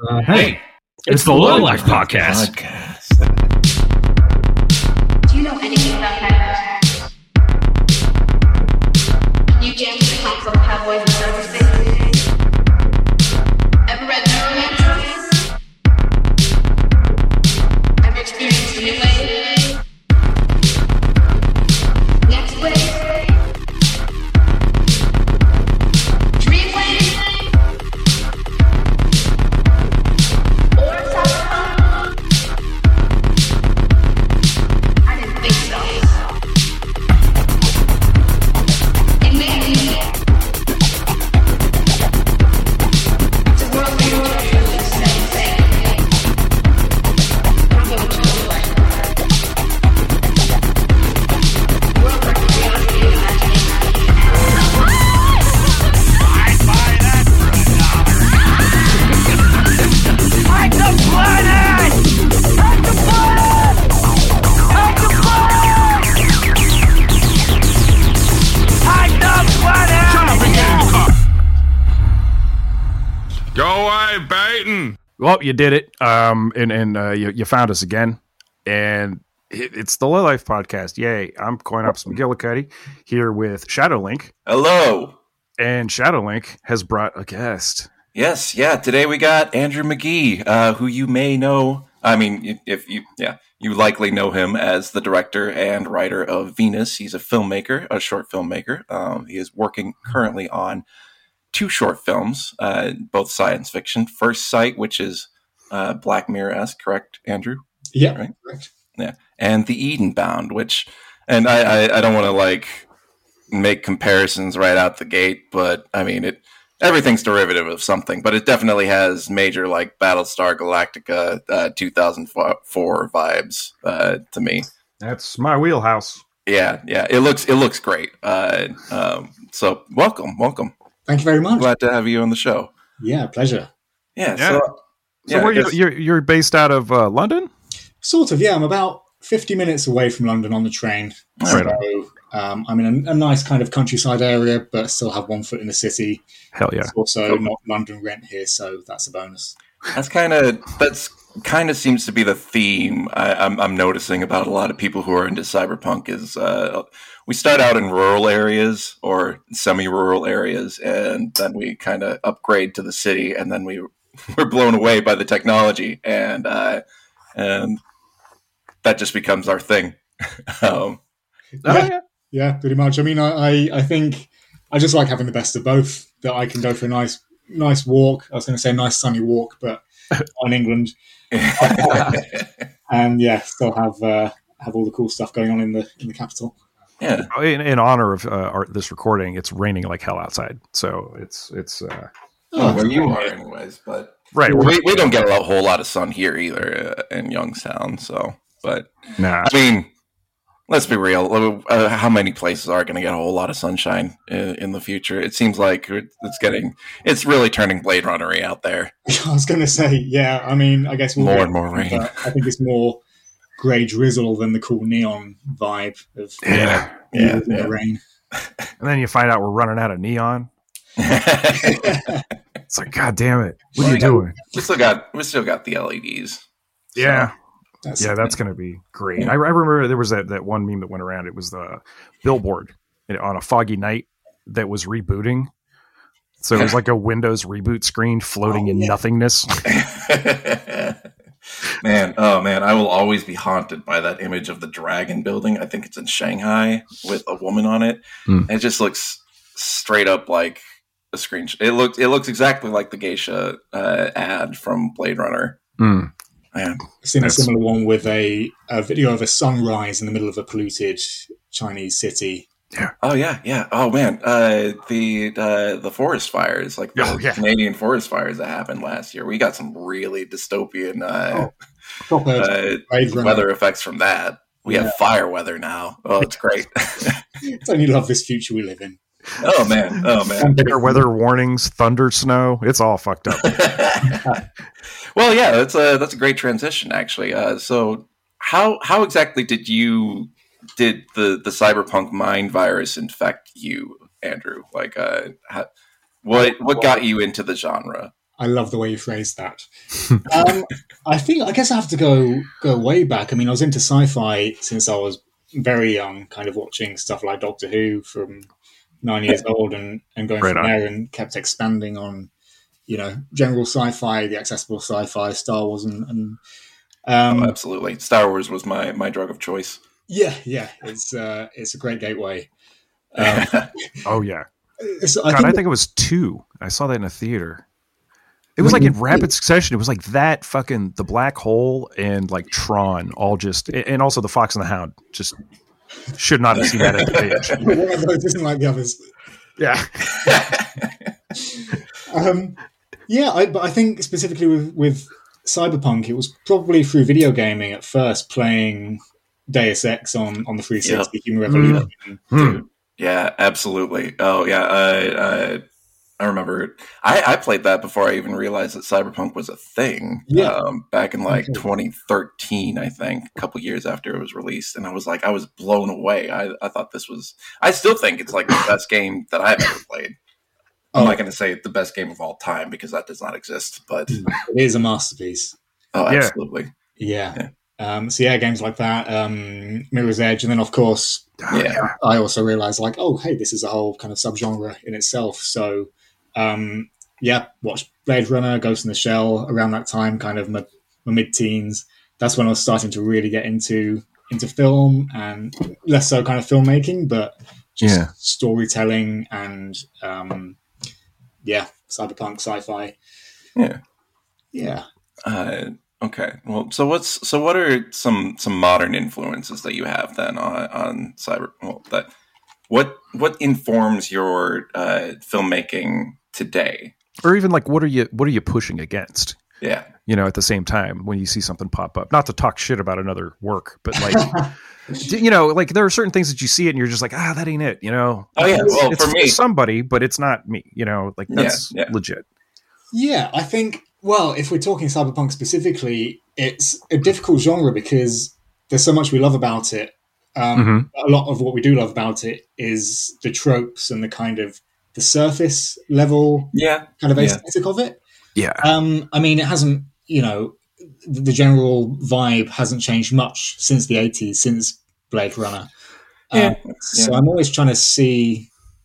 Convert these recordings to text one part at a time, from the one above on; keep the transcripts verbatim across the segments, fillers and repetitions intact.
Uh, hey, it's, it's the Low Life Podcast. Podcast. Do you know anything about nightmares? Can you jam to the claps of cowboys and cyberspace? Ever read Neuromancer? Ever experienced the new wave? Next wave? Dream wave? Or cyberpunk? I didn't think so. It may be. It's a world where you don't do the same thing. I'm going to do it. A world where curiosity and imagination. I'd buy that for a dollar. Hack the planet! Hack the planet! Hack the planet! Hack the planet! Shut up and get in the car. Go away, Baton. Well, you did it, um, and and uh, you you found us again, and it, it's the Low Life Podcast. Yay! I'm Coin Ops McGillicuddy here with Shadowlink, Hello. and Shadowlink has brought a guest. Yes, yeah. Today we got Andrew McGee, uh, who you may know. I mean, if you, yeah, you likely know him as the director and writer of Venus. He's a filmmaker, a short filmmaker. Um, he is working currently on two short films, uh, both science fiction. First Sight, which is uh, Black Mirror-esque, correct, Andrew? Yeah, Right. correct. Yeah, and The Eden Bound, which, and I, I, I don't want to like make comparisons right out the gate, but I mean it. Everything's derivative of something, but it definitely has major like Battlestar Galactica uh, two thousand four vibes uh, to me. That's my wheelhouse. Yeah, yeah, it looks it looks great. Uh, um, so welcome, welcome. Thank you very much. Glad to have you on the show. Yeah, pleasure. Yeah. Yeah. So, So, yeah, where I you, guess- you're you're based out of uh, London? Sort of, yeah. I'm about fifty minutes away from London on the train. Right So um, I'm in a, a nice kind of countryside area, but still have one foot in the city. Hell yeah! It's also not London rent here, so that's a bonus. That's kind of that's kind of seems to be the theme I, I'm, I'm noticing about a lot of people who are into cyberpunk is uh, we start out in rural areas or semi-rural areas, and then we kind of upgrade to the city, and then we we're blown away by the technology, and uh, and that just becomes our thing. um, Oh, yeah, yeah. yeah, pretty much. I mean, I, I, I think I just like having the best of both. That I can go for a nice, nice walk. I was going to say nice sunny walk, but on England, and yeah, still have uh, have all the cool stuff going on in the in the capital. yeah. In, in honor of uh, our, this recording, it's raining like hell outside, so it's it's uh, Oh, where you are, anyways, but right. we're- we, we don't get a lo- whole lot of sun here either uh, in Youngstown. So, but Nah, I mean, let's be real. Uh, how many places are going to get a whole lot of sunshine in, in the future? It seems like it's getting, it's really turning Blade Runner-y out there. I was going to say, yeah. I mean, I guess we'll More get- and more rain. but I think it's more grey drizzle than the cool neon vibe of yeah. Yeah, in the yeah. rain. And then you find out we're running out of neon. It's like, God damn it! What are you doing? we still got, we still got the L E Ds. So, Yeah. That's, Yeah, that's going to be great. I, I remember there was that, that one meme that went around. It was the billboard on a foggy night that was rebooting. So it was like a Windows reboot screen floating Oh, in yeah. nothingness. man, oh man, I will always be haunted by that image of the dragon building. I think it's in Shanghai with a woman on it. Hmm. It just looks straight up like a screen. It looks, it looks exactly like the geisha uh, ad from Blade Runner. Mm. Man. I've seen a That's- similar one with a, a video of a sunrise in the middle of a polluted Chinese city. Oh yeah, yeah. Oh man, uh, the uh, the forest fires, like the Oh, yeah. Canadian forest fires that happened last year. We got some really dystopian uh, Proper uh, Blade Runner. weather effects from that. We Yeah. have fire weather now. Oh, it's great. Don't you love this future we live in? oh man, oh man. Air weather warnings, thunder, snow. It's all fucked up. well, yeah, that's a that's a great transition, actually. Uh, so, how how exactly did you did the the cyberpunk mind virus infect you, Andrew? Like, uh, how, what what got you into the genre? I love the way you phrased that. um, I think I guess I have to go go way back. I mean, I was into sci-fi since I was very young, kind of watching stuff like Doctor Who from nine years old, and, and going Right from on. there, and kept expanding on, you know, general sci-fi, the accessible sci-fi, Star Wars, and, and um, Oh, absolutely. Star Wars was my, my drug of choice. yeah, yeah, it's uh, it's a great gateway. Um, Oh yeah. it's, I God, think I think it was two. I saw that in a theater. It was like in rapid succession. It was like that fucking the black hole and like Tron, all just, and also the Fox and the Hound. Just should not have seen that at the page. one of those isn't like the others. Yeah. Um, yeah, I, but I think specifically with, with Cyberpunk, it was probably through video gaming at first, playing Deus Ex on, on the three sixty, Yep. Human Revolution. Hmm. Yeah, absolutely. Oh, yeah. I I, I remember I, I played that before I even realized that Cyberpunk was a thing. Yeah. Um, back in like Okay. twenty thirteen, I think, a couple years after it was released, and I was like, I was blown away. I I thought this was. I still think it's like the best game that I've ever played. I'm Oh. not going to say the best game of all time because that does not exist, but It is a masterpiece. oh, Yeah. absolutely. Yeah. Yeah. Um, so yeah, games like that, um, Mirror's Edge, and then of course, Yeah. I also realized like, oh, hey, this is a whole kind of subgenre in itself. So, um, yeah, watched Blade Runner, Ghost in the Shell around that time, kind of my, my mid-teens. That's when I was starting to really get into into film, and less so kind of filmmaking, but just Yeah. storytelling and um, yeah, cyberpunk, sci-fi. Yeah. Yeah. Uh, okay. Well, so what's so what are some some modern influences that you have then on, on cyber? Well, that what what informs your uh, filmmaking today? Or even like, what are you, what are you pushing against? Yeah. You know, at the same time when you see something pop up, not to talk shit about another work, but like, d- you know, like there are certain things that you see it and you're just like, ah, that ain't it. You know, Oh yeah. it's, Well, it's for me, somebody, but it's not me. You know, like Yeah, that's yeah. legit. Yeah, I think, well, if we're talking cyberpunk specifically, it's a difficult genre because there's so much we love about it. Um, Mhm. A lot of what we do love about it is the tropes and the kind of the surface level yeah. kind of Yeah. aesthetic of it. Yeah. Um, I mean, it hasn't, you know, the, the general vibe hasn't changed much since the eighties, since Blade Runner. Yeah, Um, so yeah. I'm always trying to see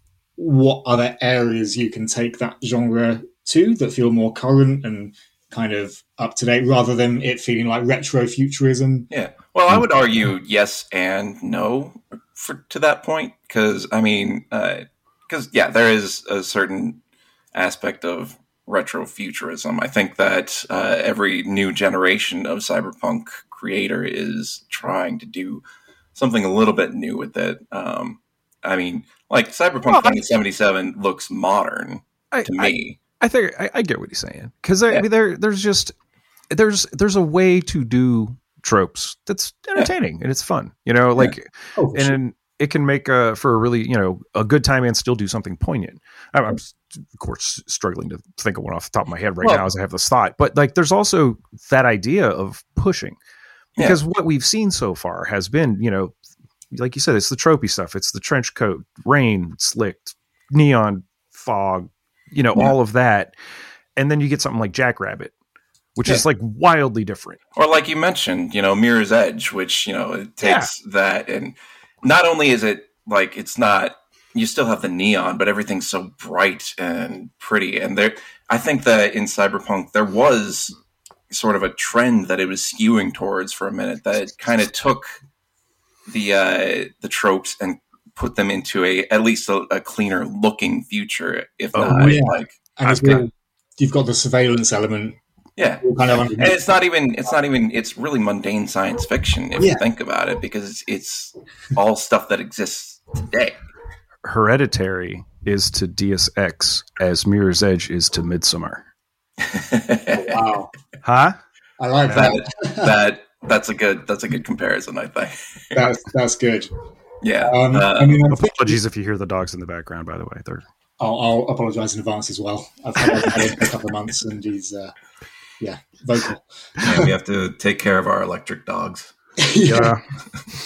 what other areas you can take that genre to that feel more current and kind of up to date, rather than it feeling like retro futurism. Yeah. Well, I would argue yes and no for to that point because I mean, because yeah, there is a certain aspect of retro futurism. I think that uh, every new generation of cyberpunk creator is trying to do something a little bit new with it. Um, I mean, like Cyberpunk Well, I- twenty seventy-seven looks modern I, to I, me. I think I, I get what he's saying because I Yeah. mean there there's just there's there's a way to do tropes that's entertaining and it's fun, you know, like Oh, for and sure. then it can make uh for a really, you know, a good time and still do something poignant. I'm, I'm of course struggling to think of one off the top of my head right Well- now as I have this thought, but like there's also that idea of pushing because what we've seen so far has been, you know, like you said, it's the tropey stuff. It's the trench coat, rain, slicked, neon, fog, you know, Yeah. all of that. And then you get something like Jackrabbit, which is Yeah. like wildly different. Or like you mentioned, you know, Mirror's Edge, which, you know, it takes that and not only is it like it's not you still have the neon, but everything's so bright and pretty. And there I think that in Cyberpunk there was sort of a trend that it was skewing towards for a minute that it kind of took the uh the tropes and put them into a at least a, a cleaner looking future, if Oh, not yeah. like And as I've got- well, you've got the surveillance element yeah. all kind of And underneath. it's not even it's not even it's really mundane science fiction if Yeah. you think about it because it's, it's all stuff that exists today. Hereditary is to Deus Ex as Mirror's Edge is to Midsommar. Wow, Huh? I like that. that that that's a good that's a good comparison, I think. That's that's good. Yeah. Um, Uh, I mean, I'm thinking, Apologies if you hear the dogs in the background, by the way. They're I'll, I'll apologise in advance as well. I've had him for a couple of months, and he's uh, yeah, vocal. yeah, we have to take care of our electric dogs. yeah,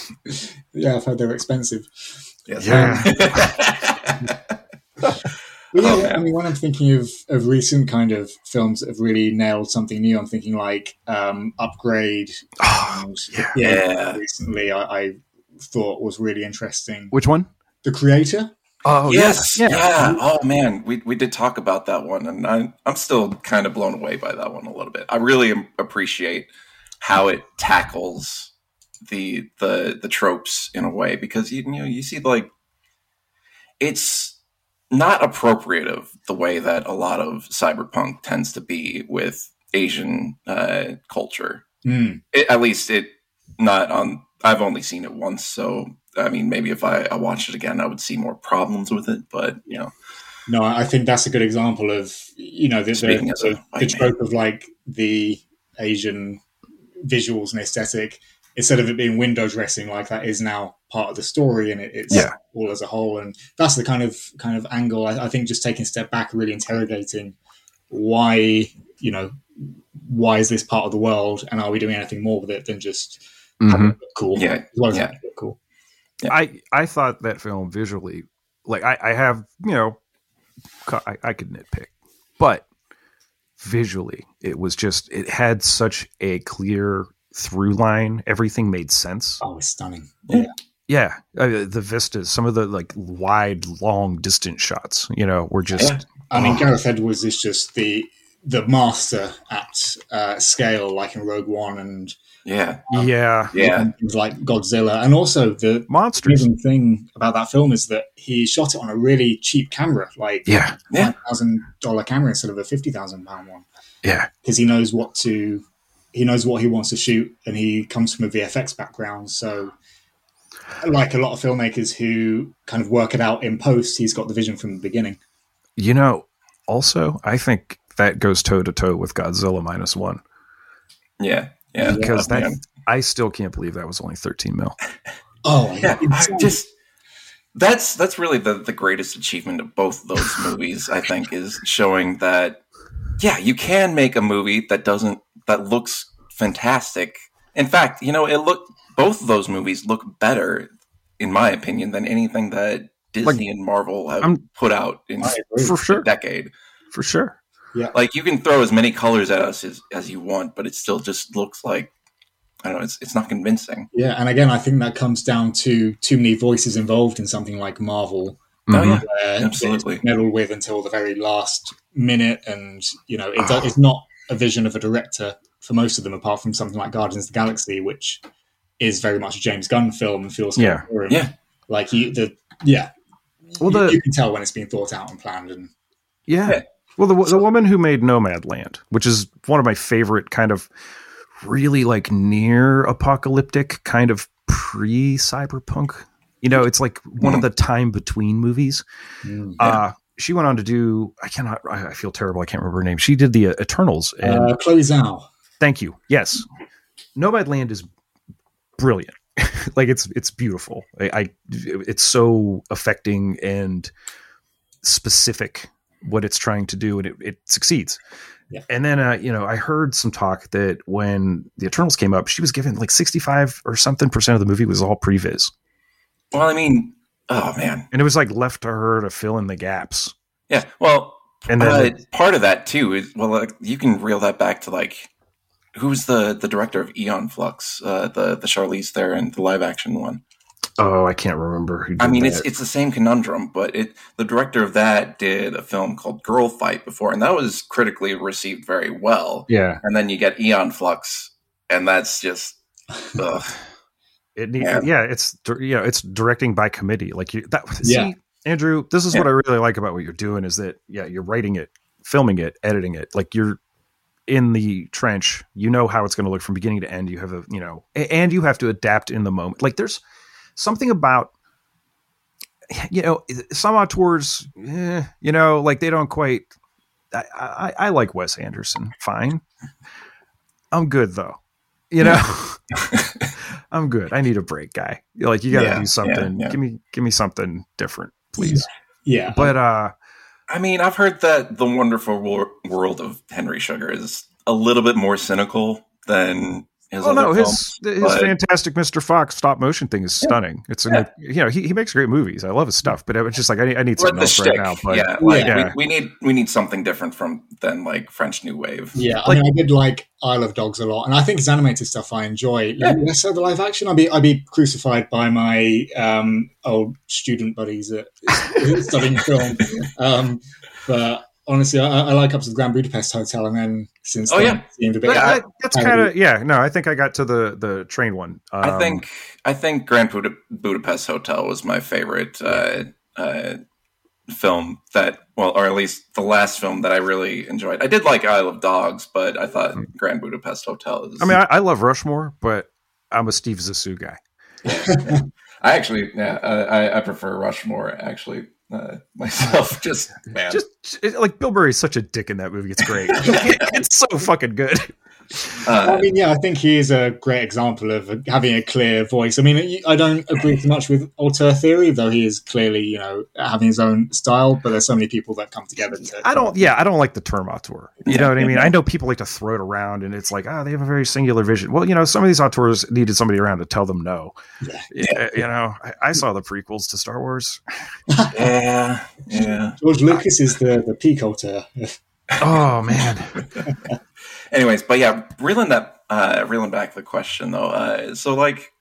yeah, I've heard they're expensive. Yes. Yeah. But yeah, Oh, I man. mean, when I'm thinking of, of recent kind of films that have really nailed something new, I'm thinking like um, Upgrade. And, yeah. Yeah. recently I, I thought was really interesting. Which one? The Creator. Oh, yes, yeah. yeah. Oh man, we we did talk about that one, and I, I'm still kind of blown away by that one a little bit. I really am- appreciate how it tackles the the the tropes in a way, because you, you know you see like it's not appropriative the way that a lot of cyberpunk tends to be with Asian uh, culture. Mm. It, at least it not on. I've only seen it once, so I mean, maybe if I, I watched it again, I would see more problems with it. But you know, No, I think that's a good example of, you know, the, Speaking the, as a the, white the trope of like the Asian visuals and aesthetic. Instead of it being window dressing, like that is now part of the story, and it, it's Yeah. all as a whole. And that's the kind of kind of angle I, I think. Just taking a step back, really interrogating why, you know, why is this part of the world, and are we doing anything more with it than just having Mhm. it look cool? Yeah, as well as yeah. having it look cool. I I thought that film visually, like I, I have, you know, I, I could nitpick, but visually it was just, it had such a clear through line. Everything made sense. Oh, it's stunning. Yeah, Yeah, uh, the vistas, some of the like wide, long, distant shots, you know, were just. Yeah. I mean, Oh. Gareth Edwards is just the the master at uh, scale, like in Rogue One and yeah, Yeah, yeah, and things like Godzilla. And also the monsters. amazing thing about that film is that he shot it on a really cheap camera, like Yeah, Yeah. five thousand dollar camera instead of a fifty thousand pound one, yeah, because he knows what to he knows what he wants to shoot, and he comes from a V F X background. So, like a lot of filmmakers who kind of work it out in post, he's got the vision from the beginning. you know. Also, I think that goes toe to toe with Godzilla minus one, yeah, yeah. because Oh, that man. I still can't believe that was only thirteen mil. Oh, yeah, I insane. just that's that's really the the greatest achievement of both those movies. I think is showing that yeah, you can make a movie that doesn't that looks fantastic. In fact, you know, it look both of those movies look better, in my opinion, than anything that Disney and Marvel have I'm- put out in I agree. For sure, a decade. for sure. Like you can throw as many colors at us as, as you want, but it still just looks like I don't know. It's it's not convincing. Yeah, and again, I think that comes down to too many voices involved in something like Marvel, Oh Mhm. yeah, where absolutely. it's meddled with until the very last minute, and you know, it, it's not a vision of a director for most of them, apart from something like Guardians of the Galaxy, which is very much a James Gunn film and feels Yeah. for him. Yeah. like you, the yeah, Well, you, the you can tell when it's been thought out and planned, and yeah. Yeah. Well, the the woman who made Nomadland, which is one of my favorite kind of really like near apocalyptic kind of pre cyberpunk. You know, it's like one of the time between movies. Uh, she went on to do. I cannot. I I feel terrible. I can't remember her name. She did the uh, Eternals. And uh, Chloe Zhao. thank you. Yes, Nomadland is brilliant. Like it's it's beautiful. I, I it's so affecting and specific what it's trying to do, and it, it succeeds. Yeah. And then uh, you know, I heard some talk that when the Eternals came up, she was given like sixty-five or something percent of the movie was all previs, Well, I mean, oh man, and it was like left to her to fill in the gaps. yeah. Well, And then uh, part of that too is well, like, you can reel that back to like who's the the director of Eon Flux, uh, the the Charlize Theron, the live action one. oh, I can't remember who did I mean, that. it's it's the same conundrum, but it the director of that did a film called Girl Fight before, and that was critically received very well. yeah. And then you get Eon Flux, and that's just ugh. It need, Yeah. yeah. it's dir- you know, it's directing by committee. Like you, that. Yeah. See, Andrew, this is Yeah. what I really like about what you're doing is that yeah, you're writing it, filming it, editing it. Like you're in the trench. You know how it's going to look from beginning to end. You have a you know, a- and you have to adapt in the moment. Like there's something about you know some auteurs, eh, you know, like they don't quite. I, I, I like Wes Anderson. Fine, I'm good though. You know. I'm good. I need a break, guy. You're like, you got to Yeah, do something. yeah, yeah. Give me, give me something different, please. Yeah, But uh, I mean, I've heard that the wonderful wor- world of Henry Sugar is a little bit more cynical than his Oh other no, films. his his but- Fantastic Mister Fox stop motion thing is stunning. It's an, Yeah. you know he, he makes great movies. I love his stuff, but it's just like I need, I need We're something at the else right shtick. now. But yeah, like yeah. We, we need we need something different from than like French New Wave. Yeah, I Like- mean, I did like Isle of Dogs a lot, and I think his animated stuff I enjoy. Yeah. Less so the live action. I'd be I'd be crucified by my um, old student buddies at studying film. Um, but honestly, I, I like Up to the Grand Budapest Hotel, and then since Oh, then, yeah. it seemed a bit. But Yeah, that- that's kind of yeah. No, I think I got to the the train one. Um, I think I think Grand Buda- Budapest Hotel was my favorite uh, uh, film that, well, or at least the last film that I really enjoyed. I did like Isle of Dogs, but I thought Grand Budapest Hotel is. I mean, I, I love Rushmore, but I'm a Steve Zissou guy. I actually, yeah, uh, I, I prefer Rushmore actually uh, myself. Just man, Just it, like Bill Murray's such a dick in that movie. It's great. It's so fucking good. uh, I mean, yeah, I think he is a great example of having a clear voice. I mean, I don't agree too much with Auteur Theory, though he is clearly, you know, having his own style. But there's so many people that come together. To, I don't. Yeah, I don't like the term auteur. You know what I mean? I know people like to throw it around, and it's like, oh, they have a very singular vision. Well, you know, some of these auteurs needed somebody around to tell them no. Yeah. Yeah, you know, I, I saw the prequels to Star Wars. yeah, yeah. George Lucas is the the peak auteur. Oh man. Anyways, but yeah, reeling that, uh, reeling back the question though. Uh, so like,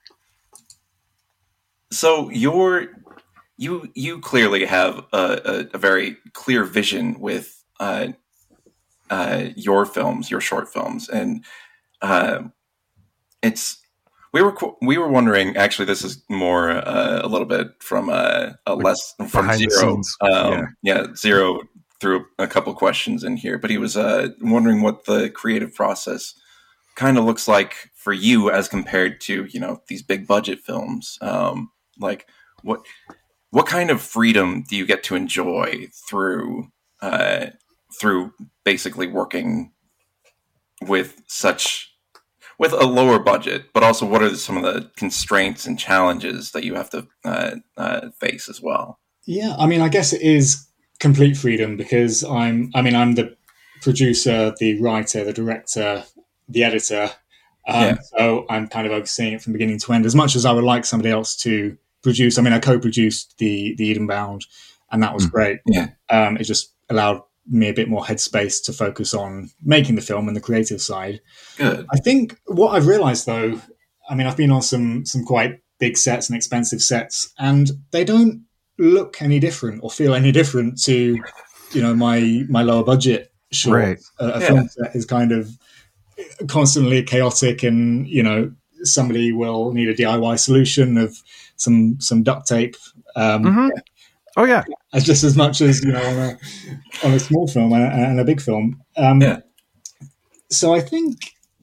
so you're you you clearly have a, a, a very clear vision with uh, uh, your films, your short films, and uh, it's we were qu- we were wondering. Actually, this is more uh, a little bit from uh, a Like less from behind the Zero. scenes. Um, yeah, Zero threw a couple questions in here, but he was uh, wondering what the creative process kind of looks like for you as compared to, you know, these big budget films. Um, like what what kind of freedom do you get to enjoy through uh, through basically working with such with a lower budget, but also what are some of the constraints and challenges that you have to uh, uh, face as well? Yeah, I mean, I guess it is complete freedom because I'm. I mean, I'm the producer, the writer, the director, the editor. Um, Yeah. So I'm kind of overseeing it from beginning to end. As much as I would like somebody else to produce, I mean, I co-produced the the Edenbound, and that was Mm. great. Yeah. Um, it just allowed me a bit more headspace to focus on making the film and the creative side. Good. I think what I've realised, though, I mean, I've been on some some quite big sets and expensive sets, and they don't look any different or feel any different to, you know, my my lower budget short. Right. A, a Yeah. film set is kind of constantly chaotic, and you know, somebody will need a D I Y solution of some some duct tape. Um, Mhm. Oh yeah. as just as much as you know on a on a small film and a, and a big film. Um, Yeah. So I think,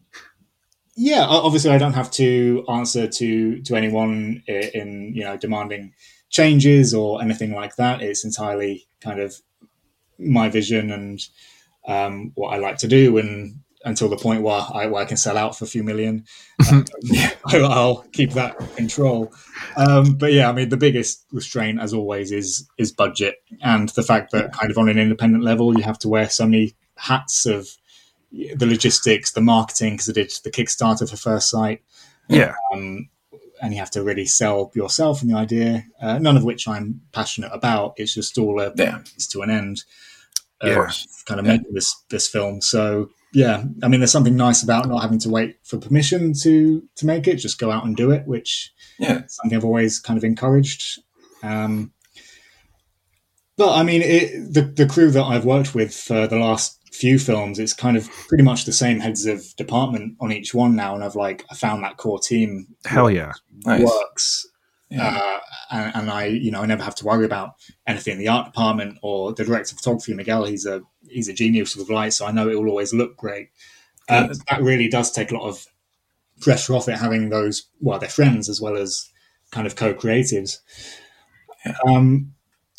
yeah, o- obviously I don't have to answer to to anyone i- in you know demanding changes or anything like that. It's entirely kind of my vision and um, what I like to do, and until the point where I, where I can sell out for a few million, um, I'll, I'll keep that control. Um, but yeah, I mean, the biggest restraint, as always, is is budget and the fact that kind of on an independent level, you have to wear so many hats of the logistics, the marketing, because I did the Kickstarter for First Sight, Yeah. um, and you have to really sell yourself and the idea. Uh, none of which I'm passionate about. It's just all a Yeah. means to an end. Yeah. Uh, Of course. kind of Yeah. making this this film. So yeah, I mean, there's something nice about not having to wait for permission to to make it. Just go out and do it, which Yeah. is something I've always kind of encouraged. Um, but I mean, it, the the crew that I've worked with for the last few films, it's kind of pretty much the same heads of department on each one now, and I've like I found that core team Hell yeah. Nice. works. Yeah. Uh, and, and I, you know, I never have to worry about anything in the art department or the director of photography, Miguel. He's a he's a genius with light, so I know it will always look great. Uh, Good. that really does take a lot of pressure off it, having those, well, they're friends as well as kind of co-creatives. Yeah. Um,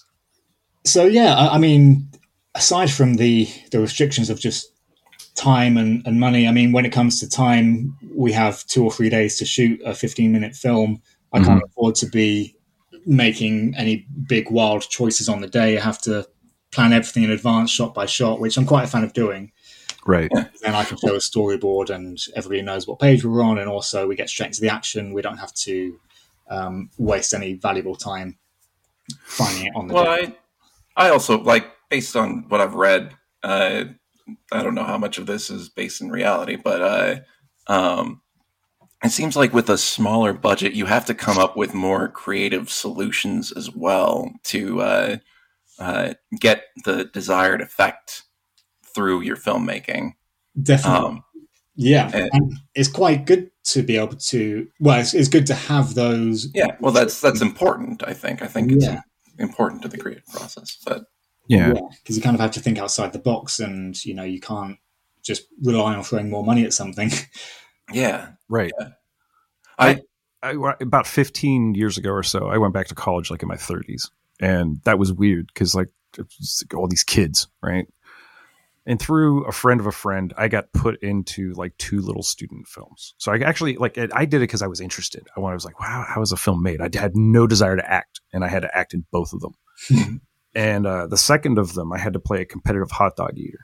so yeah, I, I mean, aside from the the restrictions of just time and, and money, I mean, when it comes to time, we have two or three days to shoot a fifteen minute film. I can't afford to be making any big wild choices on the day. I have to plan everything in advance, shot by shot, which I'm quite a fan of doing. Right. Then I can show a storyboard and everybody knows what page we're on, and also we get straight into the action. We don't have to um, waste any valuable time finding it on the Well, day. I, I also, like, based on what I've read, uh, I don't know how much of this is based in reality, but uh, um, it seems like with a smaller budget, you have to come up with more creative solutions as well to uh, uh, get the desired effect through your filmmaking. Definitely. Um, Yeah, and- and it's quite good to be able to. Well, it's, it's good to have those. yeah, well, that's that's important. I think. I think it's Yeah. important to the creative process. But Yeah. because you kind of have to think outside the box, and you know you can't just rely on throwing more money at something. yeah, Right. I I, about fifteen years ago or so, I went back to college like in my thirties, and that was weird because like it was like all these kids, right? And through a friend of a friend, I got put into like two little student films. So I actually like I did it because I was interested. I wanted, I was like, wow, how is a film made? I had no desire to act, and I had to act in both of them. And uh, the second of them, I had to play a competitive hot dog eater,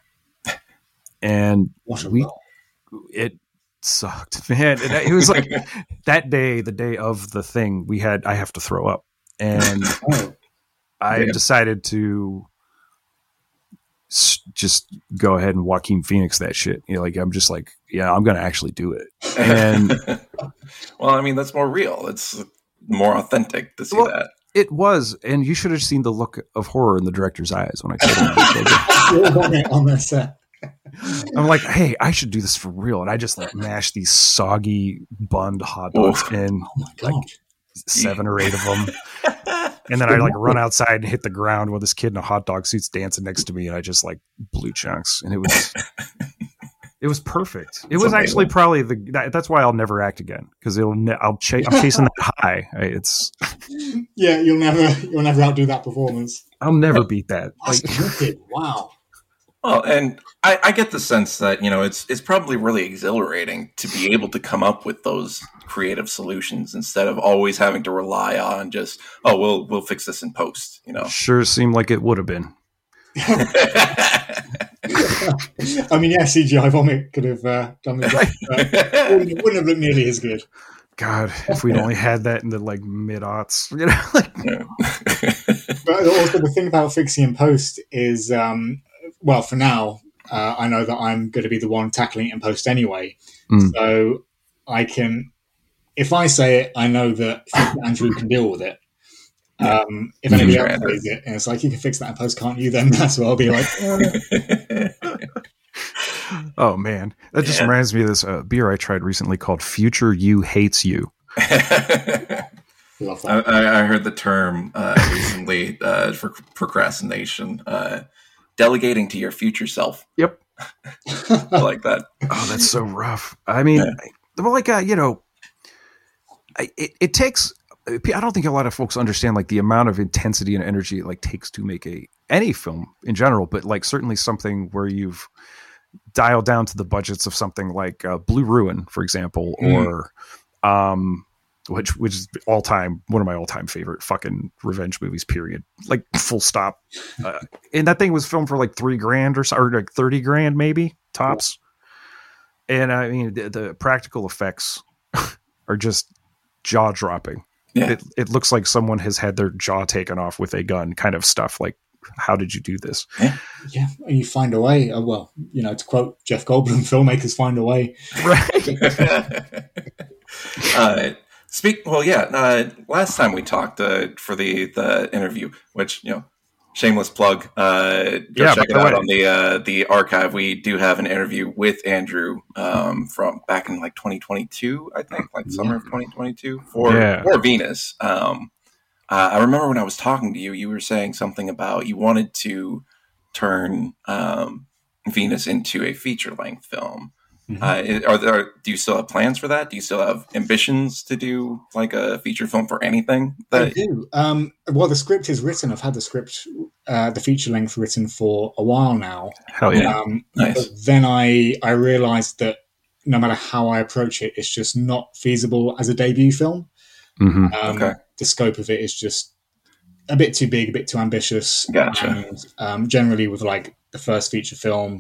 and What a we role. it sucked, man. It, it was like that day, the day of the thing, we had I have to throw up, and Oh, I Damn. decided to s- just go ahead and Joaquin Phoenix that shit. You know, like I'm just like, yeah, I'm gonna actually do it. And well, I mean, that's more real. It's more authentic to see Well, that. it was, and you should have seen the look of horror in the director's eyes when I told him. on it on the set. I'm like, hey, I should do this for real, and I just like mash these soggy bunned hot dogs Oof. in, Oh my god! seven or eight of them. And then I like run outside and hit the ground while this kid in a hot dog suit's dancing next to me, and I just like blew chunks, and it was it was perfect. It It's was amazing. actually probably the that, that's why I'll never act again, because it'll ne- I'll cha- I'm chasing that high. I, it's Yeah, you'll never you'll never outdo that performance. I'll never beat that. Like, That's wicked. Wow. Well, and I, I get the sense that, you know, it's it's probably really exhilarating to be able to come up with those creative solutions instead of always having to rely on just, oh, we'll we'll fix this in post, you know. sure seemed like it would have been. I mean, yeah, C G I vomit could have uh, done the job, but it wouldn't, it wouldn't have looked nearly as good. God, if we'd only had that in the like mid aughts, you know, like But also, the thing about fixing in post is, um, well, for now, uh, I know that I'm going to be the one tackling it in post anyway. Mm. So I can, if I say it, I know that Andrew can deal with it. Um, if anybody Sure, else Andrew. says it, and it's like, you can fix that in post, can't you? Then that's what I'll be like. "Uh, oh man, that just Yeah. reminds me of this uh, beer I tried recently called Future You Hates You. love I, that. I I heard the term uh, recently uh, for procrastination, uh, delegating to your future self. Yep. I like that. Oh, that's so rough. I mean, Yeah. I- well, like uh, you know, I, it, it takes. I don't think a lot of folks understand like the amount of intensity and energy it like takes to make a any film in general, but like certainly something where you've dialed down to the budgets of something like uh, Blue Ruin, for example, Mm. or um, which which is all time one of my all time favorite fucking revenge movies. Period. Like full stop. Uh, and that thing was filmed for like three grand or so, or like thirty grand maybe tops. And I mean the, the practical effects are just jaw dropping. Yeah. It, it looks like someone has had their jaw taken off with a gun, kind of stuff. Like, how did you do this? Yeah, and you find a way. Uh, well, you know, to quote Jeff Goldblum, filmmakers find a way. Right. uh, speak. Well, yeah. Uh, last time we talked uh, for the the interview, which you know, shameless plug. Uh, go Yeah, check by it the out way. on the uh, the archive. We do have an interview with Andrew um, from back in like twenty twenty-two, I think, like summer of twenty twenty-two for Yeah. for Venus. Um, uh, I remember when I was talking to you, you were saying something about you wanted to turn um, Venus into a feature length film. Mhm. Uh, are there? Do you still have plans for that? Do you still have ambitions to do like a feature film for anything? I That do. Um, well, the script is written. I've had the script, uh, the feature length written for a while now. Hell yeah. Um, Nice. But then I I realised that no matter how I approach it, it's just not feasible as a debut film. hmm Um, Okay. The scope of it is just a bit too big, a bit too ambitious. Gotcha. And um, generally, with like the first feature film,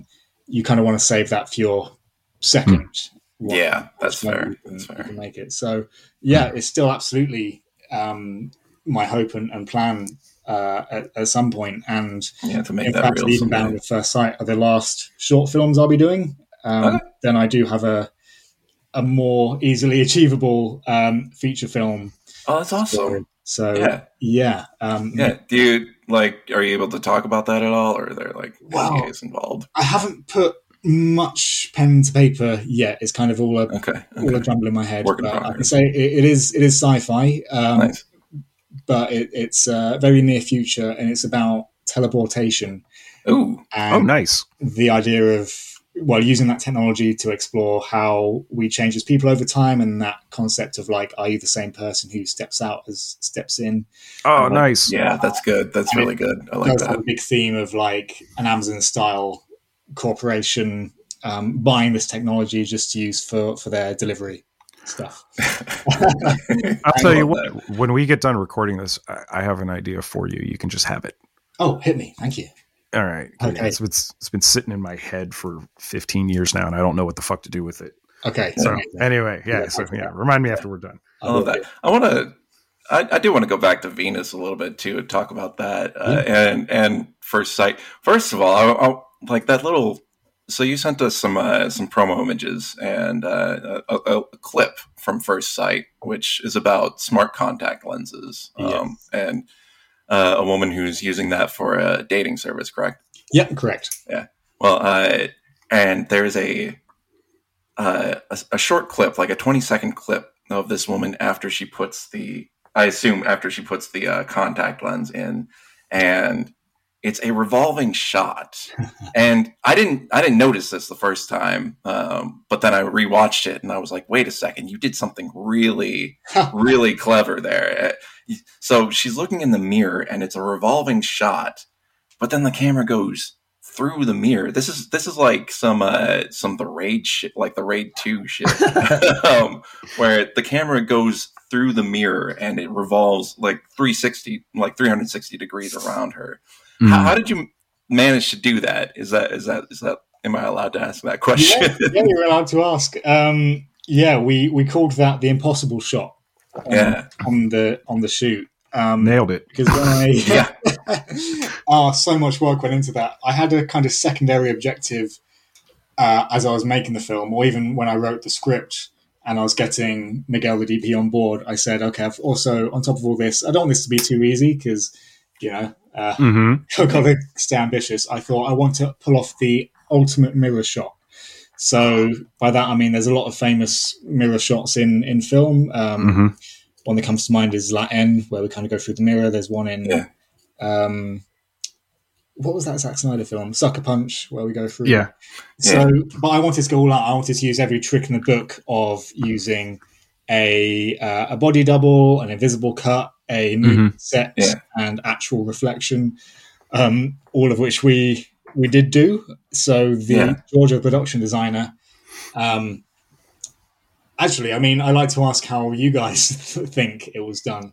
you kind of want to save that for your second. one, Yeah, that's which way fair. You can, That's you fair. can make it. So yeah, it's still absolutely um, my hope and, and plan uh, at, at some point. And Yeah, to make in that fact, real Even Bound someday. at First Sight are the last short films I'll be doing. Um, Okay. Then I do have a a more easily achievable um, feature film Oh, that's awesome. story. So Yeah. yeah, um, Yeah. Do you like? Are you able to talk about that at all, or are there like Wow. N D As involved? I haven't put much pen to paper yet. It's kind of all a Okay. all a Okay. jumble in my head. Work in But I can progress. say it, it is it is sci-fi, um, Nice. but it, it's uh, very near future, and it's about teleportation Ooh. and Oh, nice. the idea of well using that technology to explore how we change as people over time, and that concept of like, are you the same person who steps out as steps in? Oh, nice. Yeah, that's good. That's And really it good. I like Does have that. a big theme of like an Amazon style corporation um, buying this technology just to use for for their delivery stuff. I'll tell you love what, when we get done recording this, I, I have an idea for you. You can just have it. Oh, hit me! Thank you. All right. Okay. It's, it's, it's been sitting in my head for fifteen years now, and I don't know what the fuck to do with it. Okay, So amazing. anyway, yeah. Yeah, So yeah, remind me after we're done. I love that. I want to. I, I do want to go back to Venus a little bit too and talk about that. Uh, and and First Sight. First of all, I, I like that little. So you sent us some uh, some promo images and uh, a, a, a clip from First Sight, which is about smart contact lenses, um, Yes. and uh, a woman who's using that for a dating service. Correct? Yeah, correct. Well, uh, and there's a, uh, a a short clip, like a twenty second clip of this woman after she puts the, I assume after she puts the uh, contact lens in, and it's a revolving shot. And I didn't, I didn't notice this the first time, um, but then I rewatched it and I was like, wait a second, you did something really, really clever there. So she's looking in the mirror and it's a revolving shot, but then the camera goes through the mirror. This is this is like some uh, some the Raid shit, like the Raid two shit, um, where the camera goes through the mirror and it revolves like three sixty, like three hundred sixty degrees around her. Mm. How, how did you manage to do that? Is that is that is that? Am I allowed to ask that question? Yeah, yeah, you're allowed to ask. Um, yeah, we we called that the impossible shot. um, Yeah. on the on the shoot. Um, Nailed it. because when I Yeah. oh, so much work went into that. I had a kind of secondary objective uh, as I was making the film, or even when I wrote the script and I was getting Miguel the D P on board. I said, okay, I've also on top of all this, I don't want this to be too easy because you know uh, Mm-hmm. I've got to stay ambitious. I thought I want to pull off the ultimate mirror shot. So by that I mean there's a lot of famous mirror shots in in film. Um, Mm-hmm. One that comes to mind is La N, where we kind of go through the mirror. There's one in, Yeah. um, what was that Zack Snyder film? Sucker Punch, where we go through. Yeah. So, but I wanted to go all out. I wanted to use every trick in the book of using a uh, a body double, an invisible cut, a movement set, Yeah. and actual reflection. Um, all of which we we did do. So the Yeah. Georgia production designer. Um, Actually, I mean, I like to ask how you guys think it was done.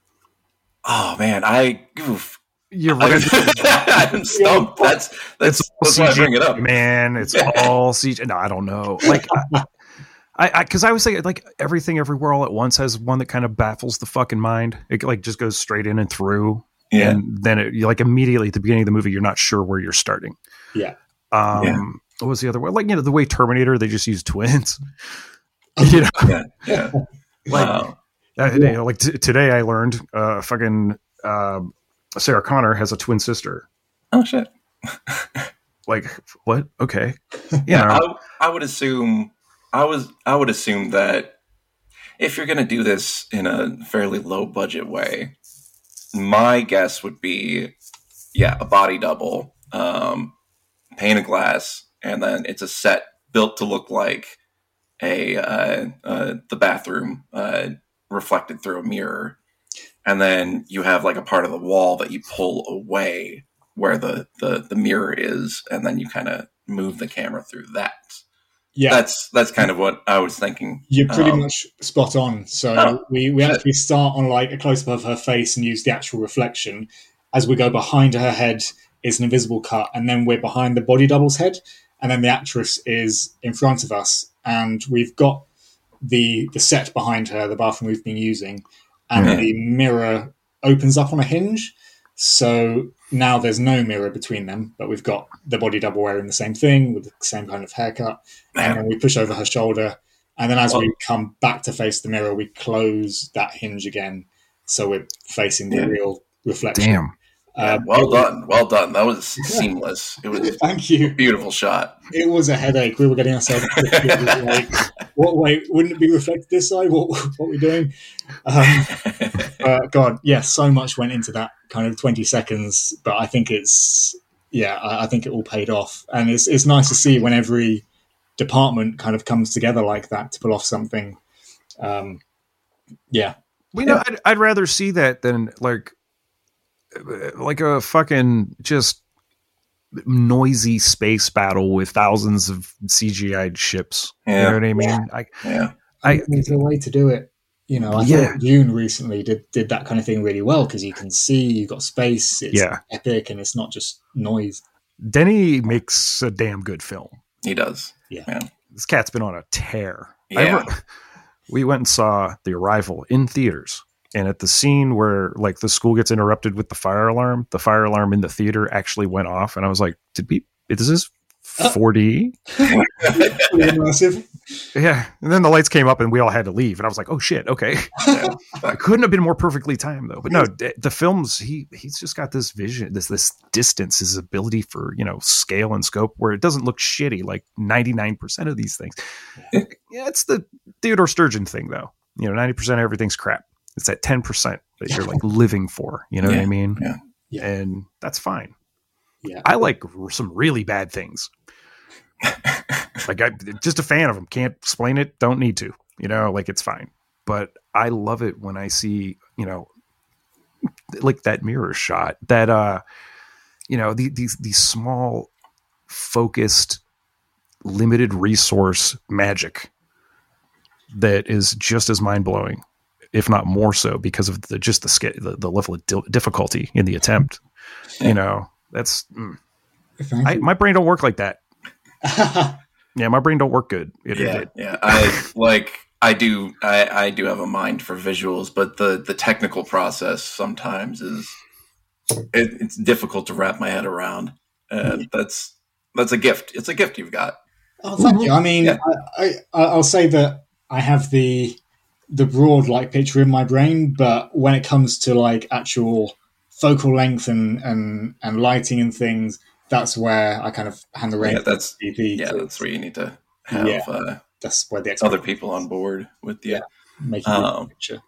Oh man, I oof. You're right. I'm stumped. That's that's It's that's why I bring it up. man. It's all C G. No, I don't know. Like, I, I, because I, I was thinking, like, Everything Everywhere All at Once has one that kind of baffles the fucking mind. It like just goes straight in and through, Yeah. and then it, you like immediately at the beginning of the movie, you're not sure where you're starting. Yeah. Um, Yeah. What was the other one? Like, you know, the way Terminator, they just use twins. You know, Yeah. Yeah. Like, Wow. uh, you know, like t- today I learned, uh, fucking uh, Sarah Connor has a twin sister. Oh shit. Like, what? Okay, you Yeah, know. I, I would assume I was I would assume that if you're going to do this in a fairly low budget way, my guess would be yeah, a body double, um, pane of glass, and then it's a set built to look like a uh, uh, the bathroom uh, reflected through a mirror, and then you have like a part of the wall that you pull away where the the, the mirror is, and then you kind of move the camera through that. Yeah. That's that's kind of what I was thinking. You're pretty Um, much spot on. So Oh, we, we shit. actually start on like a close up of her face and use the actual reflection. As we go behind her head is an invisible cut, and then we're behind the body double's head. and then the actress is in front of us, and we've got the the set behind her, the bathroom we've been using, and Mhm. the mirror opens up on a hinge. So now there's no mirror between them, but we've got the body double wearing the same thing with the same kind of haircut. And then we push over her shoulder. And then as Well- we come back to face the mirror, we close that hinge again. So we're facing the Yeah. real reflection. Damn. Yeah, Uh, well it- done, well done. That was seamless. It was Thank a you. beautiful shot. It was a headache. We were getting ourselves it was like, what, wait, wouldn't it be reflected this side? What, what are we doing? Um, Uh, God, yeah, so much went into that kind of twenty seconds, but I think it's, yeah, I, I think it all paid off. And it's it's nice to see when every department kind of comes together like that to pull off something. Um, yeah. We know I'd, I'd rather see that than like, like a fucking just noisy space battle with thousands of C G I'd ships. You Yeah. know what I mean? I, Yeah, I, There's a way to do it. You know, I Yeah. thought Dune recently did, did that kind of thing really well because you can see, you've got space, it's Yeah. epic, and it's not just noise. Denny makes a damn good film. he does. This cat's been on a tear. I Yeah. re- we went and saw The Arrival in theaters. And at the scene where like the school gets interrupted with the fire alarm, the fire alarm in the theater actually went off. And I was like, did we, is this four D? Pretty immersive. Yeah. And then the lights came up and we all had to leave. And I was like, oh shit. Okay. Yeah. It couldn't have been more perfectly timed though. But no, d- the films, he, he's just got this vision, this, this distance, his ability for, you know, scale and scope where it doesn't look shitty like ninety-nine percent of these things. Yeah. It's the Theodore Sturgeon thing though. You know, ninety percent of everything's crap. It's that ten percent that you're like living for, you know what I Yeah, mean? yeah. Yeah. And that's fine. Yeah. I like r- some really bad things. Like I just a fan of them. Can't explain it. Don't need to, you know, like it's fine. But I love it when I see, you know, like that mirror shot that, uh, you know, the, these, these small focused, limited resource magic that is just as mind blowing, if not more so, because of the just the sca- the, the level of di- difficulty in the attempt. You know, that's mm. Thank I, you. my brain don't work like that. Yeah, my brain don't work good. It, Yeah, it- yeah. I like. I do. I, I do have a mind for visuals, but the the technical process sometimes is it, it's difficult to wrap my head around. And that's that's a gift. It's a gift you've got. Oh, thank you. I mean, Yeah. I, I, I'll say that I have the the broad like picture in my brain, but when it comes to like actual focal length and and, and lighting and things, that's where I kind of hand the reins. Yeah, that's to D P yeah. to- That's where you need to have Yeah. uh, that's where the other expert people on board with you. Yeah. making Um, the picture.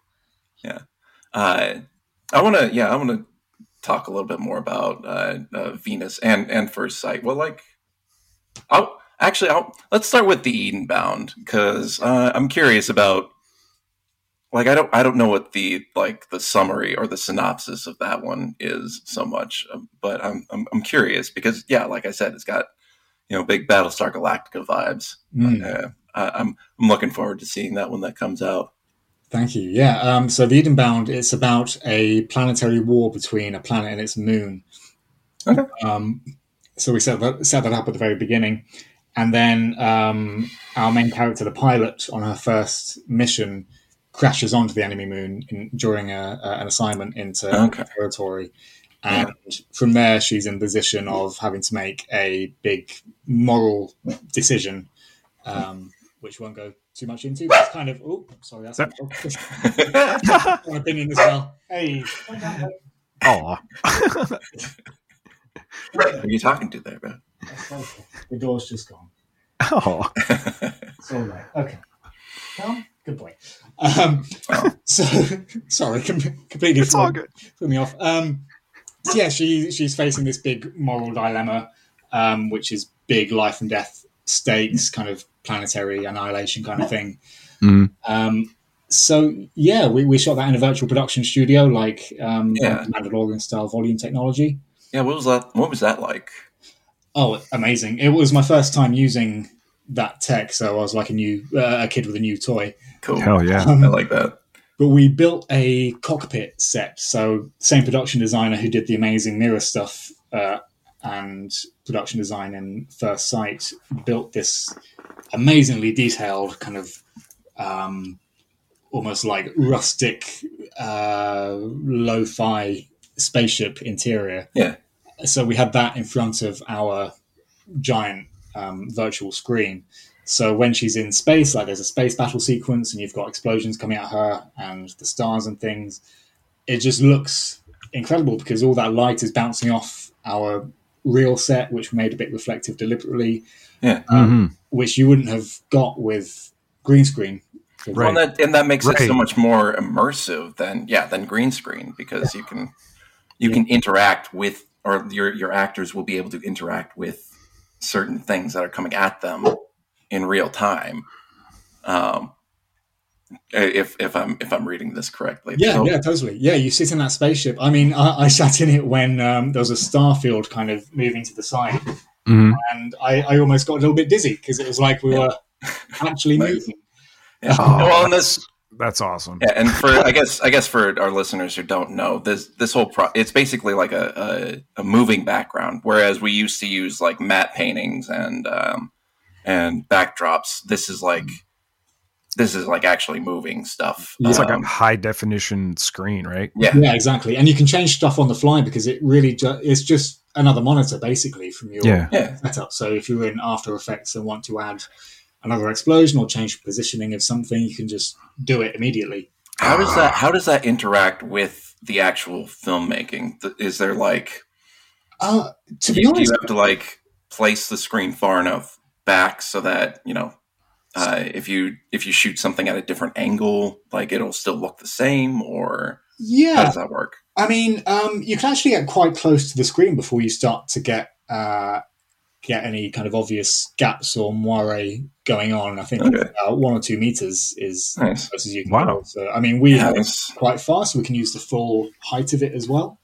Uh, I want to, yeah, I want to talk a little bit more about uh, uh, Venus and and First Sight. Well, like, I'll actually, I'll let's start with the Edenbound because uh, I'm curious about, like, I don't, I don't know what the like the summary or the synopsis of that one is so much, um, but I'm, I'm, I'm curious because, yeah, like I said, it's got, you know, big Battlestar Galactica vibes. Mm. Uh, I, I'm, I'm looking forward to seeing that when that comes out. Thank you. Yeah. Um, so the Edenbound, it's about a planetary war between a planet and its moon. Okay. Um, so we set that, set that up at the very beginning. And then um, our main character, the pilot, on her first mission, crashes onto the enemy moon in, during a, a, an assignment into Okay. territory. And from there, she's in position of having to make a big moral decision, um, which won't go too much into. But it's kind of, oh, sorry, that's my opinion as well. Hey, Aw. Who are you talking to there, bro? the door's just gone. Oh, It's all right. Okay. Come. Good boy. Um, so, sorry, com- completely it's all threw- good. threw me off. Um, so yeah, she she's facing this big moral dilemma, um, which is big life and death stakes, kind of planetary annihilation kind of thing. Mhm. Um, so yeah, we, we shot that in a virtual production studio, like um, Yeah. Mandalorian style volume technology. Yeah, what was that? What was that like? Oh, amazing! It was my first time using that tech, so I was like a new uh, a kid with a new toy. Cool. Hell yeah. Um, I like that. But we built a cockpit set. So same production designer who did the amazing mirror stuff uh, and production design in First Sight built this amazingly detailed kind of um, almost like rustic uh, lo-fi spaceship interior. Yeah. So we had that in front of our giant um, virtual screen. So when she's in space, like there's a space battle sequence and you've got explosions coming at her and the stars and things, it just looks incredible because all that light is bouncing off our real set, which we made a bit reflective deliberately, Yeah. um, Mm-hmm. which you wouldn't have got with green screen. Right. Well, and that, and that makes it Right. so much more immersive than yeah than green screen because you can you can interact with, or your your actors will be able to interact with certain things that are coming at them in real time. Um, if if I'm if I'm reading this correctly, Yeah, So- yeah, totally. Yeah, you sit in that spaceship. I mean, I, I sat in it when um, there was a star field kind of moving to the side, Mhm. and I, I almost got a little bit dizzy because it was like we were actually Nice. moving. Yeah. Oh, well, and this That's awesome. Yeah, and for I guess I guess for our listeners who don't know, this this whole pro it's basically like a, a, a moving background, whereas we used to use like matte paintings and um, and backdrops. This is like this is like actually moving stuff. Yeah. It's like Um, a high definition screen, right? yeah, Yeah, exactly. And you can change stuff on the fly because it really ju- it's just another monitor basically from your Yeah. yeah, setup. So if you're in After Effects and want to add another explosion or change the positioning of something, you can just do it immediately. How does that how does that interact with the actual filmmaking? Th- Is there like Uh, to do be you, do you honest, have to like place the screen far enough back so that you know uh, if you if you shoot something at a different angle, like it'll still look the same, or how yeah. does that work? I mean, um, you can actually get quite close to the screen before you start to get uh, get any kind of obvious gaps or moire going on. I think Okay. about one or two meters is Nice. as close as you can Wow. go. So, I mean, we Yeah, have it it's- quite fast, so we can use the full height of it as well.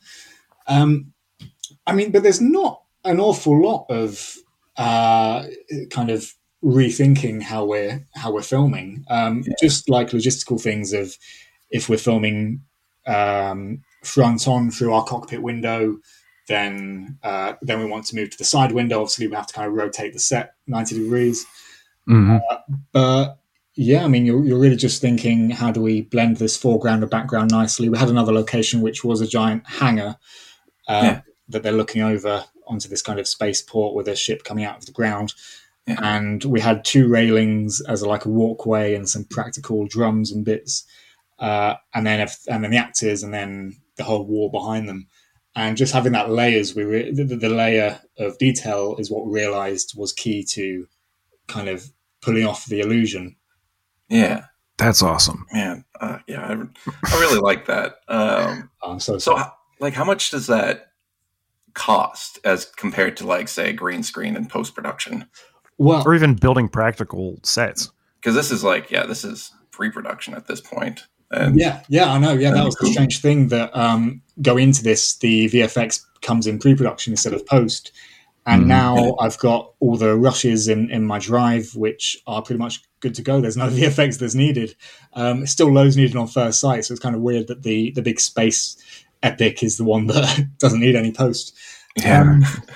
Um, I mean, but there's not an awful lot of uh, kind of rethinking how we're how we're filming. Um, Just like logistical things of if we're filming um, front on through our cockpit window, then uh, then we want to move to the side window. Obviously, we have to kind of rotate the set ninety degrees. hmm But yeah, I mean, you're, you're really just thinking, how do we blend this foreground and background nicely? We had another location which was a giant hangar uh, Yeah. that they're looking over onto this kind of spaceport with a ship coming out of the ground. Yeah. And we had two railings as a, like a walkway and some practical drums and bits. Uh, and then if, and then the actors and then the whole wall behind them. And just having that layers, we re- the, the layer of detail is what we realized was key to kind of pulling off the illusion. Yeah, That's awesome. man. Uh, yeah, I, I really like that. Um, Um, so, so, h- like, how much does that cost as compared to, like, say, green screen and post production? well, Or even building practical sets. Because this is like, yeah, this is pre production at this point. And yeah, yeah, I know. Yeah, that That'd be was the cool. strange thing that um, going into this, the V F X comes in pre-production instead of post. And Mhm. now I've got all the rushes in, in my drive, which are pretty much good to go. There's no V F X that's needed. Um, it's still loads needed on First Sight, so it's kind of weird that the, the big space epic is the one that doesn't need any post. yeah,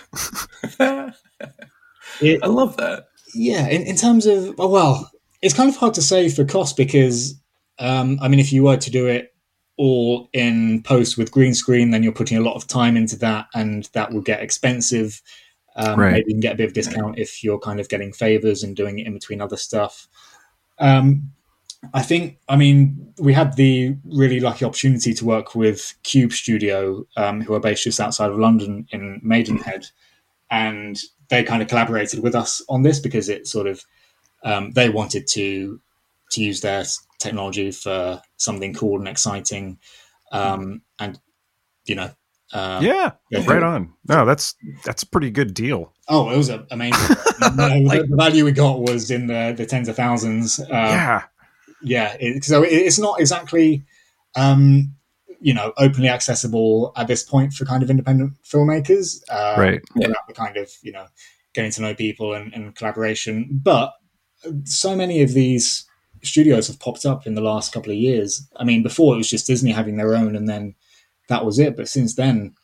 Um, it, I love that. Yeah, in, in terms of, oh, well, it's kind of hard to say for cost because, um, I mean, if you were to do it all in post with green screen, then you're putting a lot of time into that and that will get expensive. Um, Right. Maybe you can get a bit of discount if you're kind of getting favors and doing it in between other stuff. Um, I think, I mean, we had the really lucky opportunity to work with Cube Studio, um, who are based just outside of London in Maidenhead. And they kind of collaborated with us on this because it sort of, um, they wanted to to use their technology for something cool and exciting. Um, and, you know, uh, Yeah, yeah. right on. No, that's that's a pretty good deal. Oh, it was a- amazing. You know, the, the value we got was in the, the tens of thousands. Uh, yeah, yeah, it, so it, it's not exactly, um, you know, openly accessible at this point for kind of independent filmmakers. Uh, right. Yeah. Without the kind of, you know, getting to know people and, and collaboration. But so many of these studios have popped up in the last couple of years. I mean, before it was just Disney having their own and then that was it. But since then,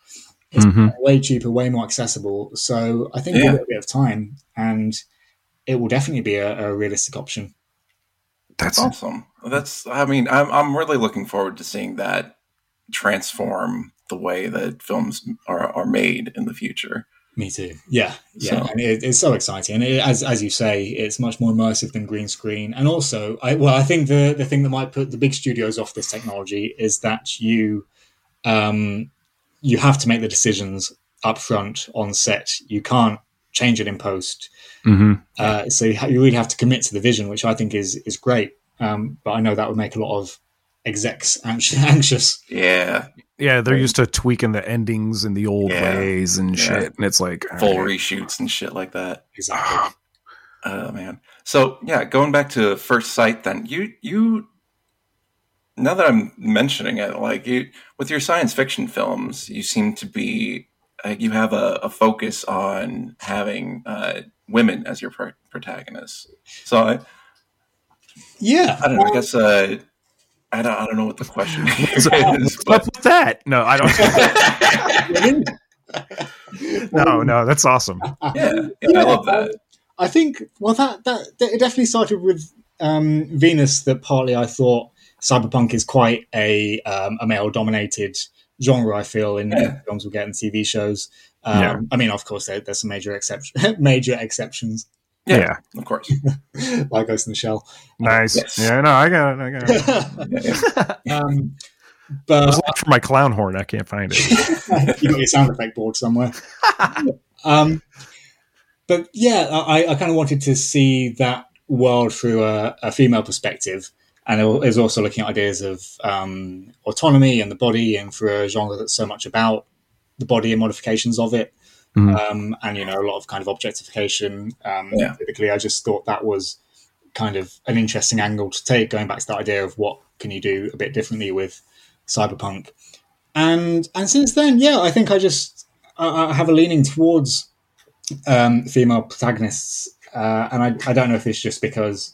It's Mhm. way cheaper, way more accessible. So I think Yeah. give it a bit of time, and it will definitely be a, a realistic option. That's Awesome. That's. I mean, I'm I'm really looking forward to seeing that transform the way that films are are made in the future. Me too. Yeah, yeah, So- and it, it's so exciting. And it, as as you say, it's much more immersive than green screen. And also, I well, I think the the thing that might put the big studios off this technology is that you um you have to make the decisions up front on set. You can't change it in post. hmm Uh, so you, ha- you really have to commit to the vision, which I think is is great. Um, but I know that would make a lot of execs anx- anxious. Yeah, Yeah, they're Right. used to tweaking the endings in the old Yeah. ways and Yeah. shit, and it's like full all right. reshoots and shit like that. Exactly. Oh man. So yeah, going back to First Sight, then you you. Now that I'm mentioning it, like you with your science fiction films, you seem to be uh, you have a, a focus on having uh, women as your pro- protagonists. So I, Yeah. I don't know. I guess uh, I don't. I don't know what the question is. What's up but, with that? No, I don't. no, no, that's awesome. yeah, yeah, I love that. I think, well, that, that, that it definitely started with um, Venus, that partly I thought cyberpunk is quite a, um, a male dominated genre, I feel, in, Yeah. in films we get in T V shows. Um, Yeah. I mean, of course, there, there's some major, excep- major exceptions, Yeah, Yeah. of course. like Ghost in the Shell. Nice. Yes. Yeah, no, I got it. I got it. Yeah, yeah. um, I but was looking for my clown horn. I can't find it. you got your sound effect board somewhere. um, but yeah, I, I kind of wanted to see that world through a, a female perspective, and it was also looking at ideas of um, autonomy and the body, and for a genre that's so much about the body and modifications of it, Mhm. um, and you know, a lot of kind of objectification. Um, Yeah. Typically, I just thought that was kind of an interesting angle to take, going back to that idea of what can you do a bit differently with cyberpunk. And and since then, yeah, I think I just I, I have a leaning towards um, female protagonists, uh, and I, I don't know if it's just because,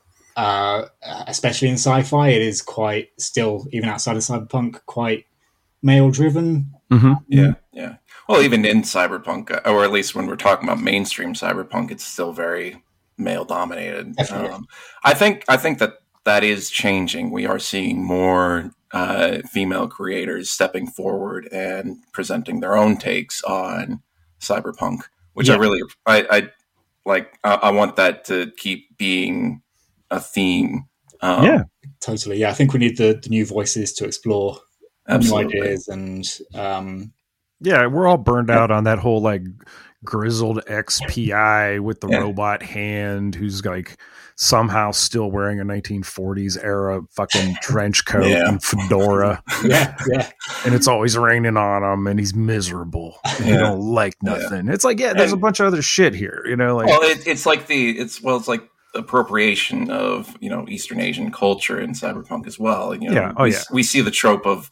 uh, especially in sci-fi, it is quite still, even outside of cyberpunk, quite male driven. hmm Yeah, yeah. Well, even in cyberpunk, uh, or at least when we're talking about mainstream cyberpunk, it's still very male dominated. Definitely. Um, I think I think that that is changing. We are seeing more uh, female creators stepping forward and presenting their own takes on cyberpunk, which I Yeah. really I, I like. I, I want that to keep being a theme. Um, Yeah. Totally, yeah. I think we need the, the new voices to explore absolutely. new ideas, and um, Yeah, we're all burned out on that whole like grizzled X P I with the Yeah. robot hand who's like somehow still wearing a nineteen forties era fucking trench coat Yeah. and fedora, yeah, yeah. and it's always raining on him, and he's miserable. He Yeah. don't like nothing. It's like, yeah, there's a And- bunch of other shit here, you know, like Well, it, it's like the it's well, it's like appropriation of you know Eastern Asian culture in cyberpunk as well. You know, Yeah. Oh, we, yeah. we see the trope of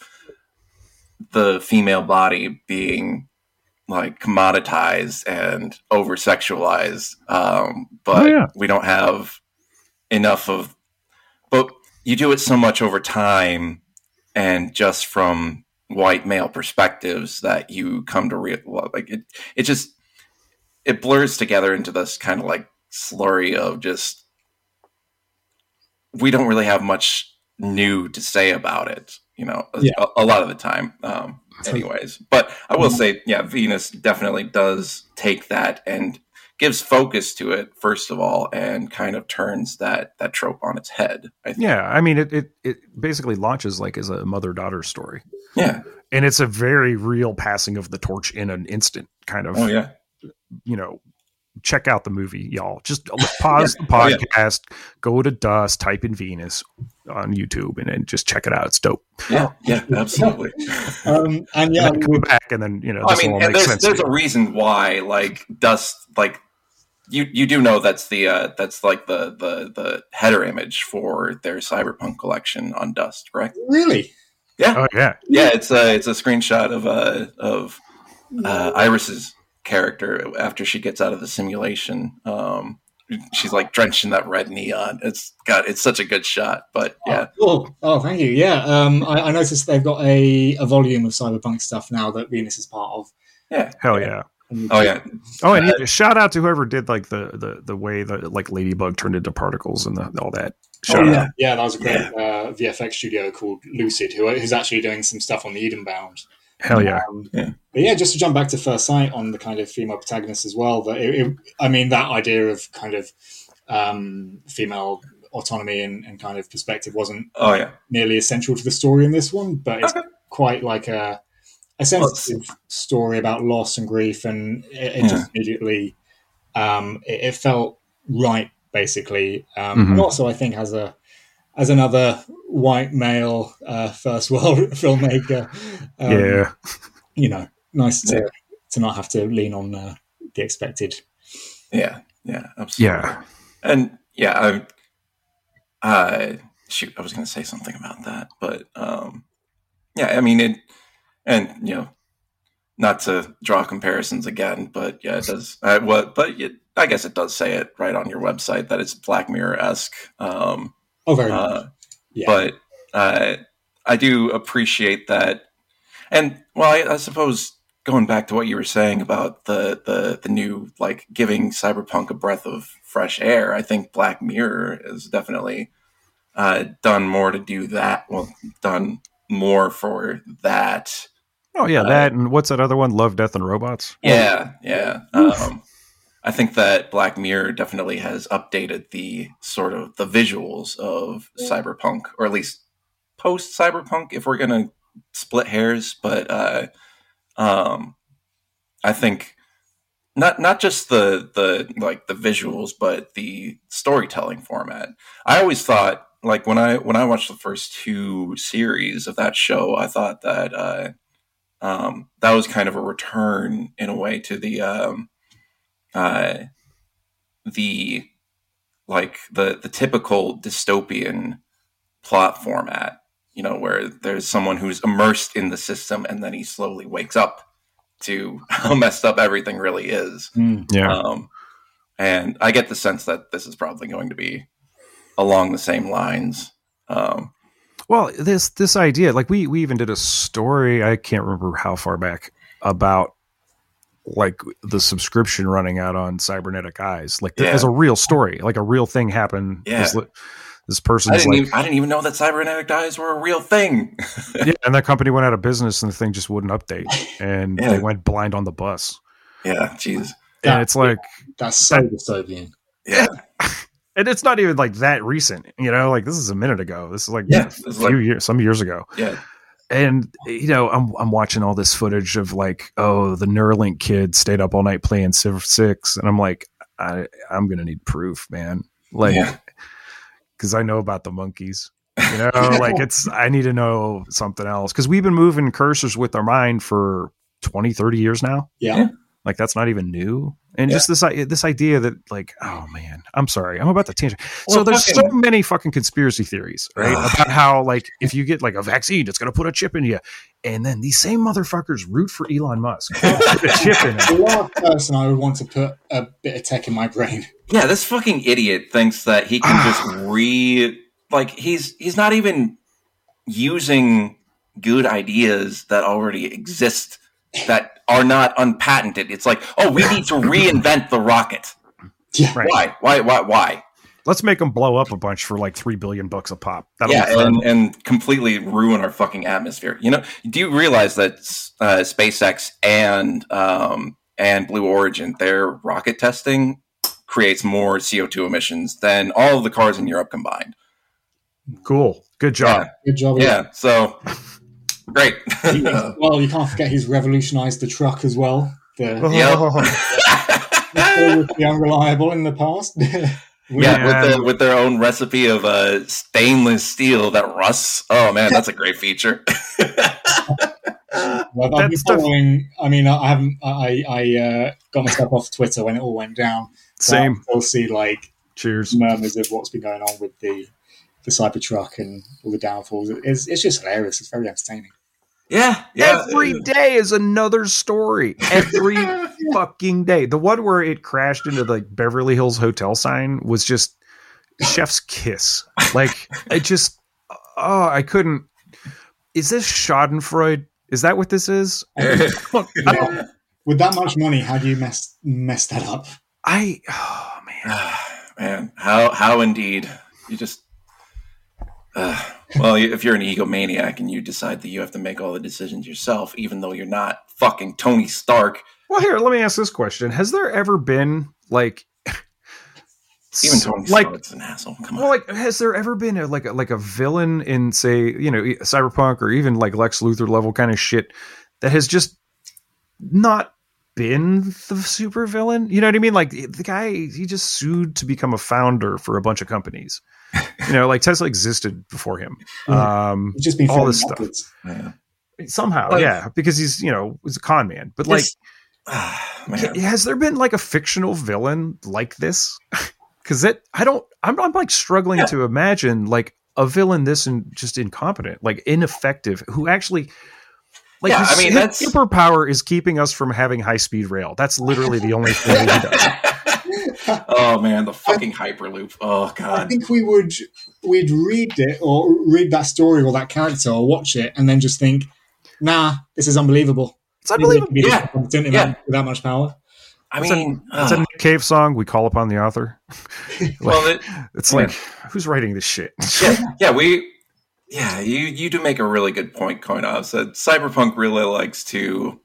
the female body being like commoditized and over sexualized, um, but Oh, yeah. we don't have enough of. But you do it so much over time, and just from white male perspectives that you come to real like it. It just it blurs together into this kind of like slurry of just we don't really have much new to say about it, you know, a, Yeah. a, a lot of the time. Um, anyways, but I will say, yeah, Venus definitely does take that and gives focus to it, first of all, and kind of turns that that trope on its head. I think. yeah. I mean, it it it basically launches like as a mother daughter story, Yeah. and it's a very real passing of the torch in an instant, kind of. Oh yeah. You know, check out the movie, y'all. Just pause the Oh, yeah. podcast, go to Dust, type in Venus on YouTube, and then just check it out. It's dope. Yeah. Yeah. Absolutely. Um, and yeah, And then come back, and then you know, I this will mean, all and make there's sense. there's to a you. reason why, like Dust, like you you do know that's the uh, that's like the the the header image for their Cyberpunk collection on Dust, correct? really, Yeah, Oh yeah, yeah. It's a it's a screenshot of uh of uh, Iris's character after she gets out of the simulation. Um, she's like drenched in that red neon. It's got it's such a good shot. But yeah, Oh, cool. Oh, thank you. Yeah, um, I, I noticed they've got a, a volume of Cyberpunk stuff now that Venus is part of. yeah. Hell yeah. Oh yeah, Oh, and yeah, shout out to whoever did like the the the way that like Ladybug turned into particles and the, all that. Shout Oh, out. yeah. yeah, that was a great uh, V F X studio called Lucid, who, who's actually doing some stuff on the Edenbound. Hell yeah. Um, Yeah. But yeah, just to jump back to First Sight on the kind of female protagonist as well. That it, it, I mean, that idea of kind of um, female autonomy and, and kind of perspective wasn't oh yeah. nearly essential to the story in this one, but it's Okay. quite like a a sensitive story about loss and grief, and it, it Yeah. just immediately um, it, it felt right, basically. Um, Mhm. And also, I think as a as another white male uh, first world filmmaker, um, Yeah. you know, nice to Yeah. to not have to lean on uh, the expected. Yeah, yeah, absolutely. Yeah. And yeah, I, uh, shoot, I was going to say something about that, but um, yeah, I mean it, and you know, not to draw comparisons again, but yeah, it does. Uh, what? But it, I guess it does say it right on your website that it's Black Mirror esque. Um, Oh, very much. uh, Yeah. But uh, I do appreciate that, and well, I, I suppose going back to what you were saying about the, the the new like giving Cyberpunk a breath of fresh air, I think Black Mirror has definitely uh, done more to do that. Well, done more for that. Oh yeah, Uh, that and what's that other one? Love, Death, and Robots. Yeah, yeah. Um, I think that Black Mirror definitely has updated the sort of the visuals of Cyberpunk, or at least post Cyberpunk, if we're gonna split hairs. But uh, um, I think not not just the the like the visuals, but the storytelling format. I always thought, like when I when I watched the first two series of that show, I thought that uh, um, that was kind of a return in a way to the um, uh, the like the the typical dystopian plot format. You know, where there's someone who's immersed in the system and then he slowly wakes up to how messed up everything really is. Mm. Yeah. Um, and I get the sense that this is probably going to be along the same lines. Um, Well, this this idea, like we we even did a story, I can't remember how far back, about like the subscription running out on cybernetic eyes, like Yeah. as a real story, like a real thing happened. Yeah. This, li- this I person's didn't like, even I didn't even know that cybernetic eyes were a real thing. yeah, and that company went out of business, and the thing just wouldn't update, and Yeah. they went blind on the bus. Yeah, jeez. And Yeah. it's like, That's so dystopian. Yeah, and it's not even like that recent, you know, like this is a minute ago. This is like Yeah, a this is few like- years, some years ago. yeah, And you know, I'm I'm watching all this footage of like, oh, the Neuralink kid stayed up all night playing Civ Six, and I'm like, I I'm gonna need proof, man. Like, Yeah. because I know about the monkeys. You know, like it's I need to know something else because we've been moving cursors with our mind for twenty, thirty years now. Yeah. Yeah. Like that's not even new. And Yeah. just this i- this idea that like, oh man, I'm sorry, I'm about to tangent. so Well, there's fucking- so many fucking conspiracy theories, right? Ugh. About how like if you get like a vaccine, it's gonna put a chip in you, and then these same motherfuckers root for Elon Musk, put a chip in The it. last person I would want to put a bit of tech in my brain. yeah. This fucking idiot thinks that he can just re like he's he's not even using good ideas that already exist that are not unpatented. It's like, oh, we need to reinvent the rocket. Yeah. Right. Why? Why? Why? Why? Let's make them blow up a bunch for like three billion bucks a pop. That'll Yeah, be fun. and, and completely ruin our fucking atmosphere. You know, do you realize that uh, SpaceX and um, and Blue Origin, their rocket testing creates more C O two emissions than all of the cars in Europe combined? Cool. Good job. Good job. Yeah, so great. Yeah. Well, you can't forget he's revolutionized the truck as well. The, Yep. the unreliable in the past. Yeah, Yeah. with the, with their own recipe of uh, stainless steel that rusts. Oh man, that's a great feature. I've, I've been That's the- following. I mean, I haven't. I I uh, got myself off Twitter when it all went down. So Same. I'll see like Cheers. murmurs of what's been going on with the the Cybertruck and all the downfalls. It's it's just hilarious. It's very entertaining. Yeah, yeah. Every day is another story. Every fucking day. The one where it crashed into the Beverly Hills Hotel sign was just chef's kiss. Like, I just, oh, I couldn't. Is this Schadenfreude? Is that what this is? I don't, With that much money, how do you mess mess that up? I, oh man. Man, how how indeed. You just, uh, well, if you're an egomaniac and you decide that you have to make all the decisions yourself, even though you're not fucking Tony Stark. Well, here, let me ask this question. Has there ever been, like, Even Tony like, Stark's an asshole. Come on. well, like, has there ever been a, like, a, like a villain in, say, you know, Cyberpunk or even like Lex Luthor level kind of shit that has just not been the super villain? You know what I mean? Like, the guy, he just sued to become a founder for a bunch of companies. You know, like Tesla existed before him. Yeah. Um, It's just been all falling this stuff. backwards. Yeah. Somehow, Like- yeah, because he's, you know, he's a con man. But like, This- ah, man. has there been like a fictional villain like this? Because it, I don't, I'm, I'm like struggling Yeah. to imagine like a villain this and just incompetent, like ineffective, who actually, like, Yeah, his, I mean, his that's- superpower is keeping us from having high speed rail. That's literally the only thing he does. Oh man, the fucking hyperloop. Oh I god. think we would we'd read it or read that story or that character or watch it and then just think, nah, this is unbelievable. It's unbelievable. Be this Yeah. competent in Yeah. that, with that much power. I It's a, mean, it's a ugh. Nick Cave song. We call upon the author. well, it, It's yeah. like, who's writing this shit? yeah, yeah, we, yeah, you you do make a really good point, Koinov. That Cyberpunk really likes to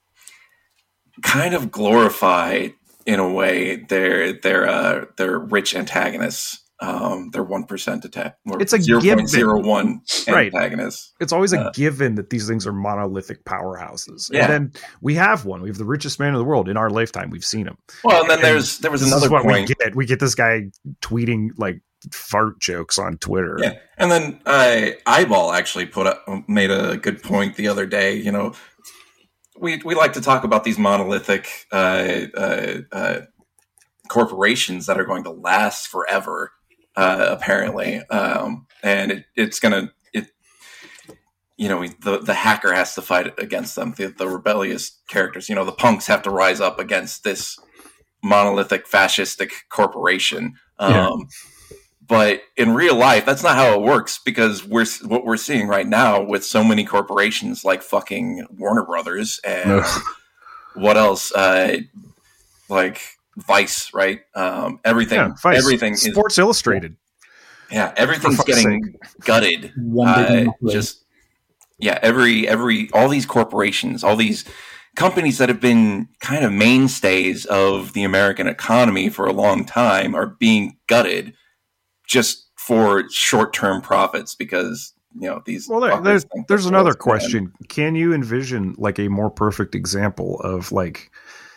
kind of glorify, in a way, their their uh, their rich antagonists. Um, their one percent attack. Or It's a zero given. point zero one Right. antagonists. It's always a Uh, given that these things are monolithic powerhouses. Yeah. And then we have one. We have the richest man in the world in our lifetime. We've seen him. Well, and then And there's there was This another is what point. we get. We get this guy tweeting like fart jokes on Twitter. Yeah, and then uh, Eyeball actually put up made a good point the other day. You know, we we like to talk about these monolithic uh, uh, uh, corporations that are going to last forever, uh, apparently, um, and it, it's gonna it. You know, the the hacker has to fight against them. The, the rebellious characters, you know, the punks have to rise up against this monolithic fascistic corporation. Um, Yeah. But in real life, that's not how it works, because we're what we're seeing right now with so many corporations like fucking Warner Brothers and Ugh. what else, uh, like Vice, right? Um, everything, Yeah, Vice. everything is Sports Illustrated. yeah, everything's For fuck's getting gutted. One big Uh, monopoly. just yeah, every every all these corporations, all these companies that have been kind of mainstays of the American economy for a long time are being gutted just for short-term profits, because you know these. Well, there, fuckers there's think there's that another world's gonna end. question. Can you envision like a more perfect example of like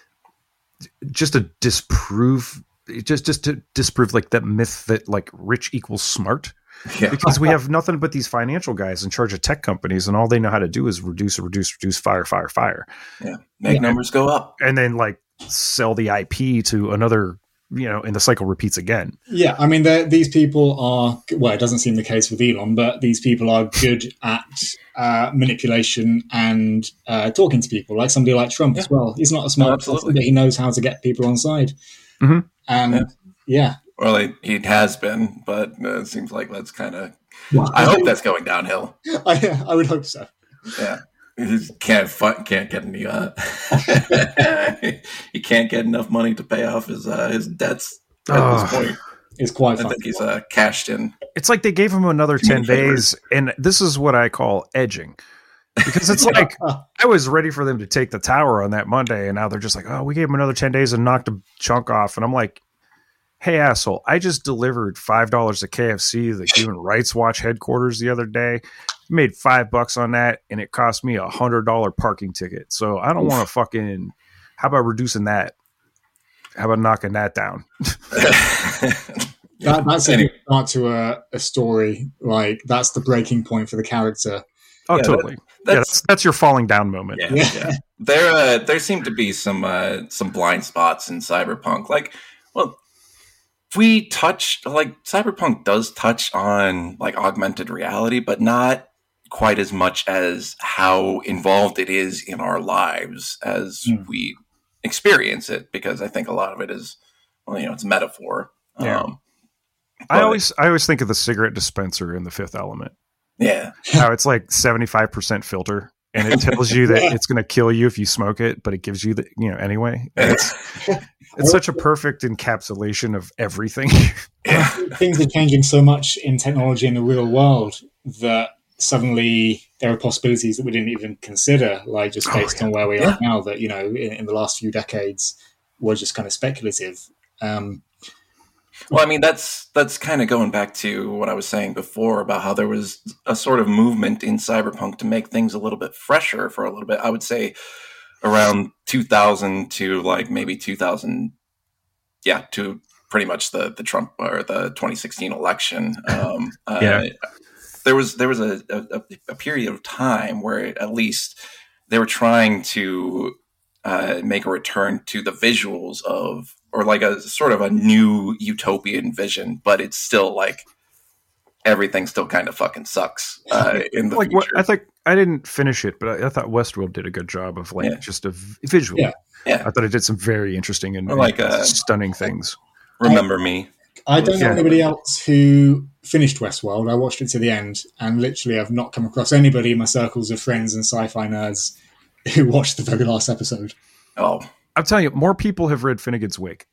just to disprove just just to disprove like that myth that like rich equals smart? Yeah. Because we have nothing but these financial guys in charge of tech companies, and all they know how to do is reduce, reduce, reduce, fire, fire, fire, Yeah, make Yeah. numbers go up. and then like sell the I P to another, you know, and the cycle repeats again. Yeah, I mean, they're- these people are, well, it doesn't seem the case with Elon, but these people are good at uh, manipulation and uh, talking to people, like somebody like Trump as well. He's not a smart Oh, person, absolutely. but he knows how to get people on side. Mhm. And Yeah. yeah. Well, he, he has been, but uh, it seems like that's kind of. Well, I hope that's going downhill. I, I would hope so. Yeah, he can't fu- can't get any. Uh, he can't get enough money to pay off his uh, his debts at Ugh. this point. It's quite I fun. think he's uh, cashed in. It's like they gave him another Too ten many favors. days, and this is what I call edging. Because it's like I was ready for them to take the tower on that Monday, and now they're just like, "Oh, we gave them another ten days and knocked a chunk off." And I'm like, "Hey, asshole! I just delivered five dollars to K F C, the Human Rights Watch headquarters, the other day. Made five bucks on that, and it cost me a hundred dollar parking ticket. So I don't want to fucking. How about reducing that? How about knocking that down?" That, that's a Anyway. good start to a, a story. Like, that's the breaking point for the character. Oh, Yeah, totally. that- yeah, that's- that's that's your falling down moment. Yeah, Yeah. yeah. There, uh, there seem to be some uh, some blind spots in Cyberpunk. Like, well, we touch like Cyberpunk does touch on like augmented reality, but not quite as much as how involved it is in our lives as Mm. we experience it, because I think a lot of it is, well, you know, it's metaphor. Yeah. Um, I but- always I always think of the cigarette dispenser in The Fifth Element. yeah, How it's like seventy-five percent filter, and it tells you that it's going to kill you if you smoke it, but it gives you the, you know, anyway. And it's it's such a perfect encapsulation of everything. Things are changing so much in technology in the real world that suddenly there are possibilities that we didn't even consider, like just Oh, based yeah. on where we Yeah. are now, that, you know, in, in the last few decades were just kind of speculative. Um, Well, I mean, that's that's kind of going back to what I was saying before about how there was a sort of movement in cyberpunk to make things a little bit fresher for a little bit. I would say around two thousand to like maybe two thousand, yeah, to pretty much the the Trump or the twenty sixteen election. Um, Yeah. uh, there was there was a, a, a period of time where at least they were trying to uh, make a return to the visuals of, or like a sort of a new utopian vision, but it's still like everything still kind of fucking sucks uh, in the like future. what I think I didn't finish it, but I, I thought Westworld did a good job of like Yeah. just a v- visually. Yeah. Yeah. I thought it did some very interesting and, Or like, and uh, stunning things. Remember Me. I don't know Yeah. anybody else who finished Westworld. I watched it to the end, and literally I've not come across anybody in my circles of friends and sci-fi nerds who watched the very last episode. Oh, I'm telling you, more people have read Finnegan's Wake.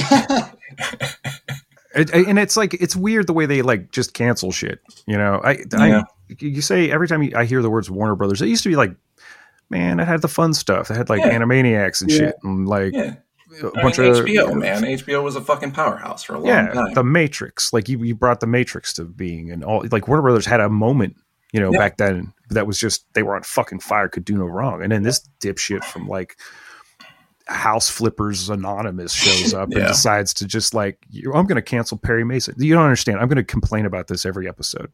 It, and it's like it's weird the way they like just cancel shit. You know, I, Yeah. I you say every time you, I hear the words Warner Brothers, it used to be like, man, it had the fun stuff. It had like Yeah. Animaniacs and Yeah. shit, and like yeah. a I bunch mean, of H B O, man. H B O was a fucking powerhouse for a long Yeah, time. the Matrix. Like you, you brought the Matrix to being, and all. Like Warner Brothers had a moment, you know, Yeah. back then that was just they were on fucking fire, could do no wrong. And then this dipshit from like House Flippers Anonymous shows up and Yeah. decides to just like, you- I'm going to cancel Perry Mason. You don't understand. I'm going to complain about this every episode.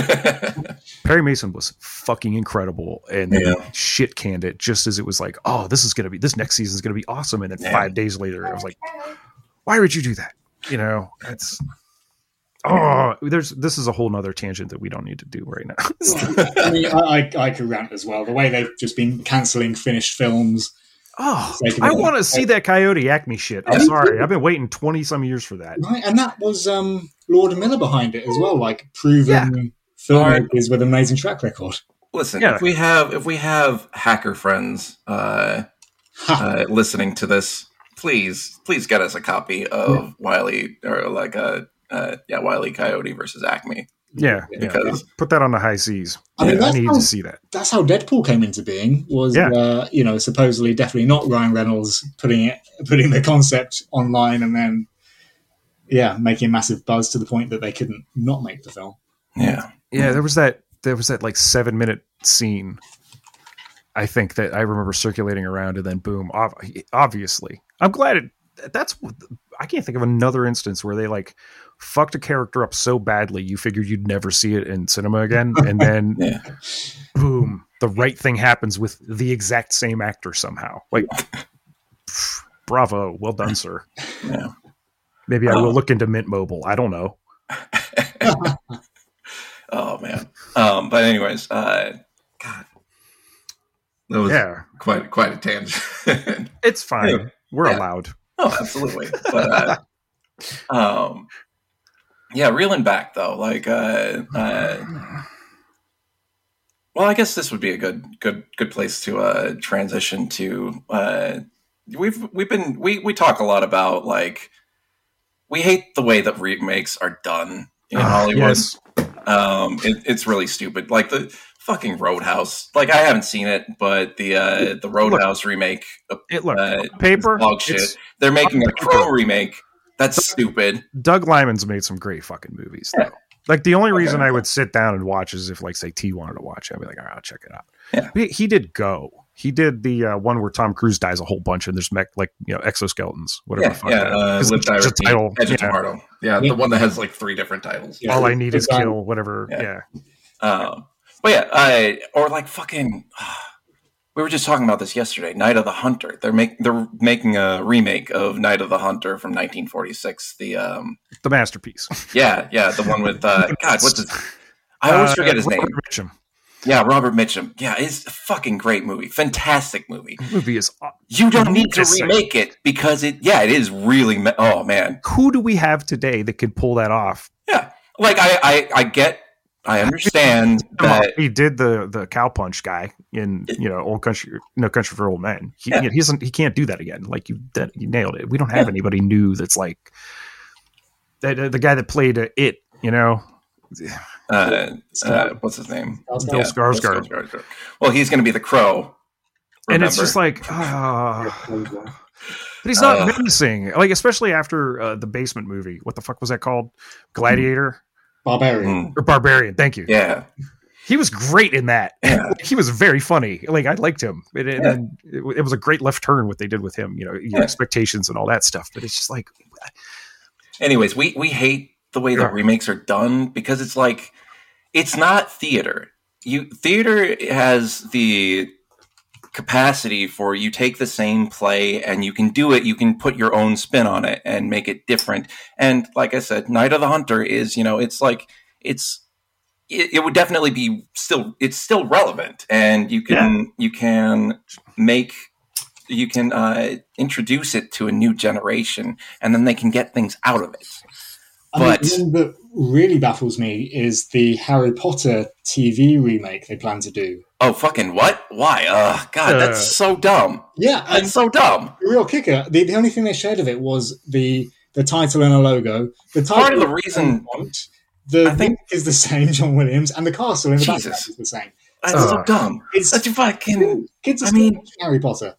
Perry Mason was fucking incredible, and they Yeah. shit canned it just as it was like, oh, this is going to be this next season is going to be awesome. And then Yeah. five days later, I was like, why would you do that? You know, it's oh, there's this is a whole nother tangent that we don't need to do right now. I mean, I, I, I could rant as well. The way they've just been cancelling finished films. Oh, Sake of I it. want to see that Coyote Acme shit. I'm sorry, I've been waiting twenty some years for that. Right, and that was um, Lord and Miller behind it as well, like proven Yeah. filmmakers with an amazing track record. Listen, Yeah. if we have if we have hacker friends uh, uh, listening to this, please please get us a copy of Wile E. or like a uh, yeah Wile E. Coyote versus Acme. Yeah, yeah. Because Put that on the high seas. I mean, I that's need how- to see that. That's how Deadpool came into being. Was Yeah. uh, you know supposedly definitely not Ryan Reynolds putting it putting the concept online and then yeah making a massive buzz to the point that they couldn't not make the film. Yeah, Yeah, there was that. There was that like seven minute scene. I think that I remember circulating around, and then boom. Ov- obviously, I'm glad it. That's. I can't think of another instance where they like fucked a character up so badly you figured you'd never see it in cinema again, and then yeah. boom, the right thing happens with the exact same actor somehow. Like, pff, bravo, well done, sir. Yeah. Maybe I Oh. will look into Mint Mobile. I don't know. Oh man. Um, but anyways, uh, God, that was Yeah, quite quite a tangent. it's fine. Yeah. We're Yeah. allowed. Oh, absolutely. But uh, um, yeah, reeling back though, like uh, uh, well, I guess this would be a good good good place to uh, transition to. Uh, we've we've been we we talk a lot about like we hate the way that remakes are done in Ah, Hollywood. yes. Um, it, it's really stupid. Like the fucking Roadhouse. Like I haven't seen it, but the uh, the Roadhouse remake, uh, It look uh, paper. dog shit. it's- They're making a Crow remake. That's stupid. Doug Lyman's made some great fucking movies though. Like the only reason I would sit down and watch is if like say T wanted to watch it. I'd be like, all right, I'll check it out. Yeah. He, he did Go. He did the uh, one where Tom Cruise dies a whole bunch and there's mech like you know exoskeletons, whatever. Yeah, the fuck yeah. that Uh, is. Live, It's Die, just a Repeat, title. Edge of Yeah. Tomorrow. Yeah, Yeah. the one that has like three different titles. Yeah. All I need is It's, um, kill, whatever. Yeah. Yeah. Um, but yeah, I or like fucking. We were just talking about this yesterday. Night of the Hunter. They're make they're making a remake of Night of the Hunter from nineteen forty-six. The um, The masterpiece. yeah, yeah, the one with uh, God, what's his? I always Uh, forget his name. Robert Mitchum. Yeah, Robert Mitchum. Yeah, it's a fucking great movie. Fantastic movie. The movie is. You don't need to amazing. remake it because it. Yeah, it is really. Me- oh man. Who do we have today that could pull that off? Yeah, like I, I, I get. I understand that. He did the the cow punch guy in you know Old Country, No Country for Old Men. He, Yeah. he doesn't. He can't do that again. Like you, that, you nailed it. We don't have Yeah. anybody new that's like that. Uh, the guy that played uh, it. You know, Uh, uh, what's his name? Skarsgård. Bill Skarsgård. Bill Skarsgård. Well, he's going to be the Crow. And it's remember? just like, ah. But he's not Uh. menacing. Like, especially after uh, the Basement movie. What the fuck was that called? Gladiator Barbarian. Mm, or Barbarian? Thank you. yeah. He was great in that. Yeah. He was very funny. Like I liked him. And, and, Yeah. and it, it was a great left turn what they did with him. You know, your Yeah. expectations and all that stuff. But it's just like, Anyways, we we hate the way that Yeah. remakes are done because it's like it's not theater. You theater has the capacity for you take the same play and you can do it. You can put your own spin on it and make it different. And like I said, Night of the Hunter is you know it's like it's it, it would definitely be still it's still relevant and you can you can make you can uh, introduce it to a new generation and then they can get things out of it. I mean, But- the one that really baffles me is the Harry Potter T V remake they plan to do. Oh, fucking what? Why? Ugh, God, Uh, that's so dumb. Yeah, and That's so dumb. the real kicker, the, the only thing they shared of it was the the title and a logo. The title Part of the reason- font, the I think- book is the same, John Williams, and the castle in the Jesus. background is the same. That's Uh, so dumb. It's That's fucking kids are I still mean- watching Harry Potter.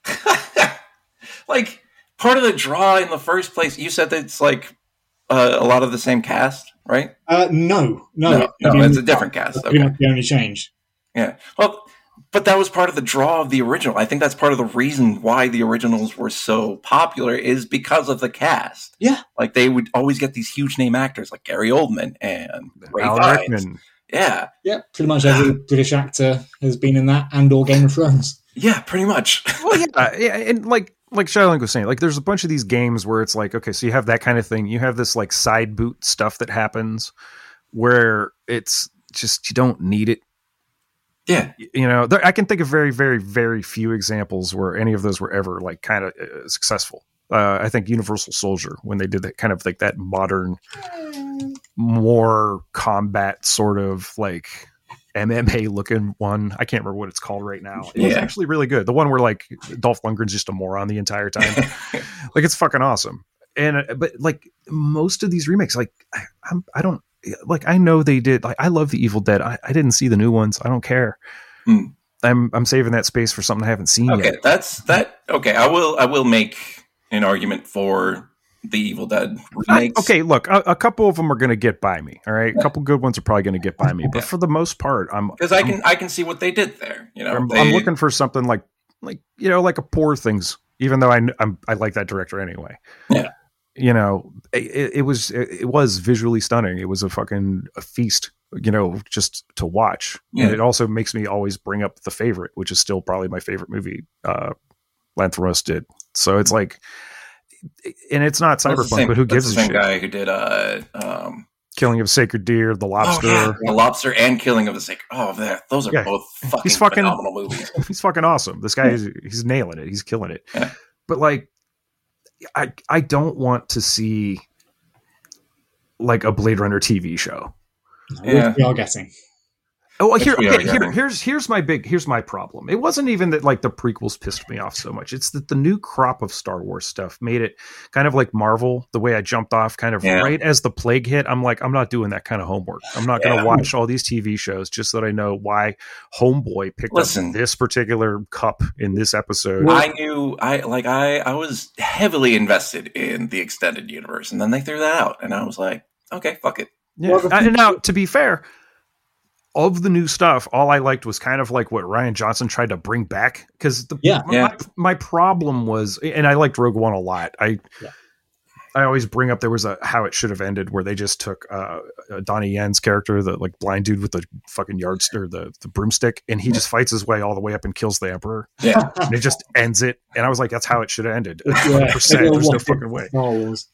like part of the draw in the first place. You said that it's like uh, a lot of the same cast, right? Uh, no, no, No, no, the it's only- a different cast. That's pretty Okay. much the only change. Yeah. Well, but that was part of the draw of the original. I think that's part of the reason why the originals were so popular is because of the cast. Yeah. Like they would always get these huge name actors like Gary Oldman and Ray Alan Fiennes. Rickman. Yeah. Yeah, pretty much every British actor has been in that and or Game of Thrones. Yeah, pretty much. Well, yeah, yeah, and like like Shadowlink was saying, like there's a bunch of these games where it's like, okay, so you have that kind of thing. You have this like side boot stuff that happens where it's just you don't need it. Yeah. You know, there, I can think of very, very, very few examples where any of those were ever like kind of uh, successful. Uh, I think Universal Soldier, when they did that kind of like that modern, more combat sort of like M M A looking one. I can't remember what it's called right now. It was Yeah. actually really good. The one where like Dolph Lundgren's just a moron the entire time. Like it's fucking awesome. And uh, but like most of these remakes, like I, I'm, I don't like. I know they did. Like I love the Evil Dead. I, I didn't see the new ones. I don't care. Hmm. I'm I'm saving that space for something I haven't seen Okay, yet. that's that. Okay, I will. I will make an argument for the Evil Dead I- remakes. okay, look, a, a couple of them are going to get by me. All right, a couple good ones are probably going to get by me, but Yeah. for the most part, I'm because I can. I can see what they did there. You know, I'm, they, I'm looking for something like like you know like a Poor Things. Even though I kn- I'm, I like that director anyway. Yeah. You know, it, it was it, it was visually stunning. It was a fucking a feast. You know, just to watch. Yeah. And it also makes me always bring up The Favorite, which is still probably my favorite movie. Uh, Lanthimos did. So it's like, and it's not That's the cyberpunk, same- but who that's gives the a same shit? guy who did uh, um, Killing of a Sacred Deer, The Lobster. Oh, yeah, the Lobster and Killing of the Sacred. Oh, there- those are Yeah. both fucking, He's fucking- phenomenal movies. He's fucking awesome. This guy is he's nailing it. He's killing it. Yeah. But like, I I don't want to see like a Blade Runner T V show. Yeah. We are getting. Oh, well, Which here, we are okay, here, getting. here's here's my big here's my problem. It wasn't even that like the prequels pissed me off so much. It's that the new crop of Star Wars stuff made it kind of like Marvel. The way I jumped off, kind of Yeah. right as the plague hit, I'm like, I'm not doing that kind of homework. I'm not going to Yeah. watch all these T V shows just so that I know why Homeboy picked Listen. up this particular cup in this episode. I knew I like I I was heavily invested in the extended universe, and then they threw that out, and I was like, okay, fuck it. Yeah. Well, the Uh, and now, to be fair, of the new stuff, all I liked was kind of like what Ryan Johnson tried to bring back. Because the Yeah. my, Yeah. my problem was, and I liked Rogue One a lot. I Yeah. I always bring up there was a how it should have ended where they just took uh, uh, Donnie Yen's character, the like blind dude with the fucking yardstick, the the broomstick, and he just fights his way all the way up and kills the Emperor, Yeah, and it just ends it. And I was like, that's how it should have ended. Yeah. one hundred percent. Everyone There's no wanted fucking way. Star Wars.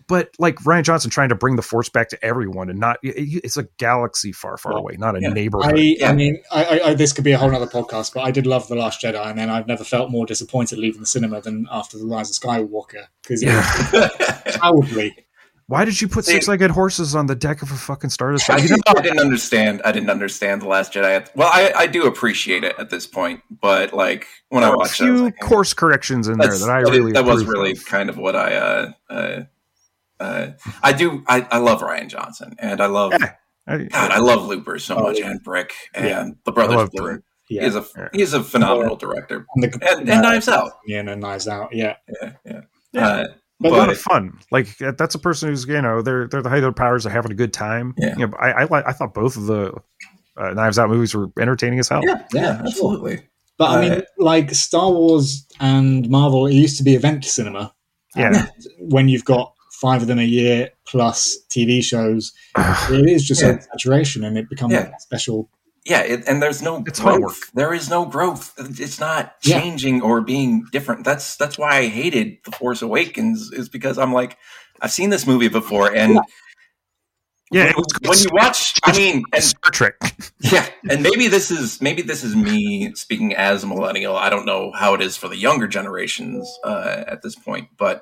but like Ryan Johnson trying to bring the Force back to everyone and not, it, it's a galaxy far, far Well, away, not a yeah. neighborhood. I, Yeah. I mean, I, I, I, this could be a whole other podcast, but I did love The Last Jedi, and then I've never felt more disappointed leaving the cinema than after The Rise of Skywalker, because it was cowardly. Why did you put See- six-legged horses on the deck of a fucking Star I Destroyer? didn't, I didn't understand. I didn't understand The Last Jedi. Well, I, I do appreciate it at this point, but like when I There were a watched it, I was few like, eh, course corrections in there that's- that I that, really that was approved really of. kind of what I uh, uh, uh, I do. I, I love Ryan Johnson, and I love Yeah. I, God. I love Looper so Oh, much, yeah. and Brick, and Yeah. the Brothers I love Bloom. Brick. Yeah. He is a Yeah. he is a phenomenal director, And, the, and, and Knives Out. Yeah, and Knives Out, yeah. Yeah, yeah. Yeah. Uh, But a lot but of fun. Like that- that's a person who's you know they're they're the height of their powers. They're having a good time. Yeah. You know, I I, like, I thought both of the uh, Knives Out movies were entertaining as hell. yeah, yeah, Yeah, sure. absolutely. But I mean, Uh, like Star Wars and Marvel, it used to be event cinema. Yeah. And when you've got five of them a year plus T V shows, it is just Yeah. a saturation, and it becomes Yeah. a special. Yeah, it, and there's no It's growth. homework. There is no growth. It's not Yeah. changing or being different. That's that's why I hated The Force Awakens, is because I'm like, I've seen this movie before, and Yeah. Yeah, when, it was when you watch, I mean, and Star Trek. yeah, and maybe this is maybe this is me speaking as a millennial. I don't know how it is for the younger generations uh, at this point, but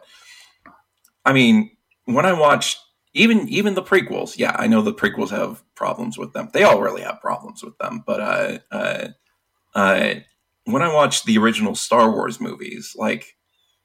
I mean, when I watched even even the prequels, yeah, I know the prequels have problems with them. They all really have problems with them, but uh, uh, uh, when I watched the original Star Wars movies, like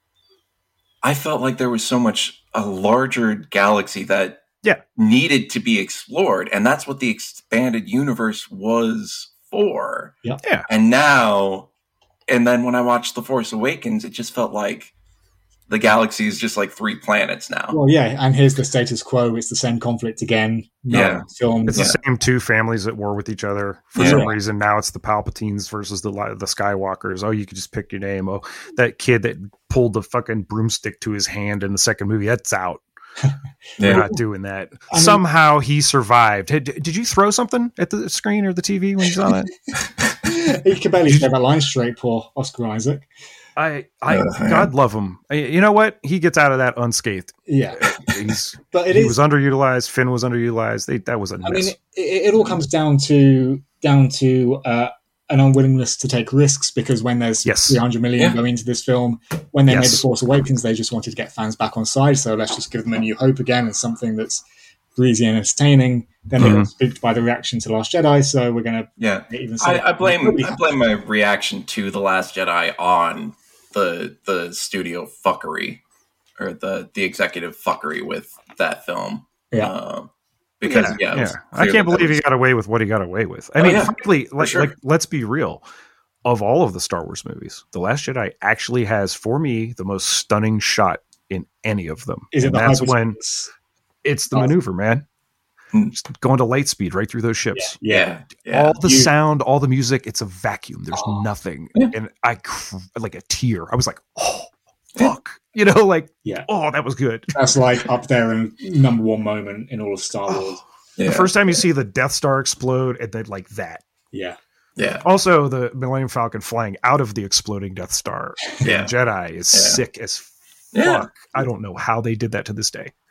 I felt like there was so much a larger galaxy that Yeah. needed to be explored, and that's what the expanded universe was for. Yeah. Yeah. And now, and then when I watched The Force Awakens, it just felt like the galaxy is just like three planets now. Well, yeah, and here's the status quo. It's the same conflict again. No Yeah. films. It's Yeah. the same two families at war with each other for Yeah. some reason. Now it's the Palpatines versus the li- the Skywalkers. Oh, you could just pick your name. Oh, that kid that pulled the fucking broomstick to his hand in the second movie, that's out. They're Yeah. not doing that. I mean- Somehow he survived. Hey, d- did you throw something at the screen or the T V when you saw that? He could barely say that line straight, poor Oscar Isaac. I, I, Uh, yeah. God love him. I- You know what? He gets out of that unscathed. Yeah, He's, but it he is. was underutilized. Finn was underutilized. They, that was a I miss. mean, it, it all comes down to down to uh, an unwillingness to take risks, because when there's Yes. three hundred million Yeah. going into this film, when they made Yes. The Force Awakens, they just wanted to get fans back on side. So let's just give them a new hope again and something that's breezy and entertaining. Then they Mhm. got spooked by the reaction to Last Jedi, so we're going Yeah. to even say I, I blame I blame my reaction to The Last Jedi on the the studio fuckery or the the executive fuckery with that film. Yeah. Uh, because yeah, it was I clear can't that believe was- he got away with what he got away with. I Oh, mean, yeah. frankly, like, sure. like, let's be real. Of all of the Star Wars movies, The Last Jedi actually has, for me, the most stunning shot in any of them. Is it And the that's when hyperspace? it's the Oh. maneuver, man. Hmm. Just going to light speed right through those ships. Yeah, yeah. All the You- sound, all the music, it's a vacuum. There's Oh. nothing. Yeah. And I, cr- like a tear. I was like, oh, Yeah. fuck. You know, like, Yeah. oh, that was good. That's like up there and number one moment in all of Star Oh. Wars. yeah. The first time you see the Death Star explode and then like that. Yeah. yeah, Also, the Millennium Falcon flying out of the exploding Death Star yeah, in Jedi is Yeah. sick as fuck. Yeah. I don't know how they did that to this day.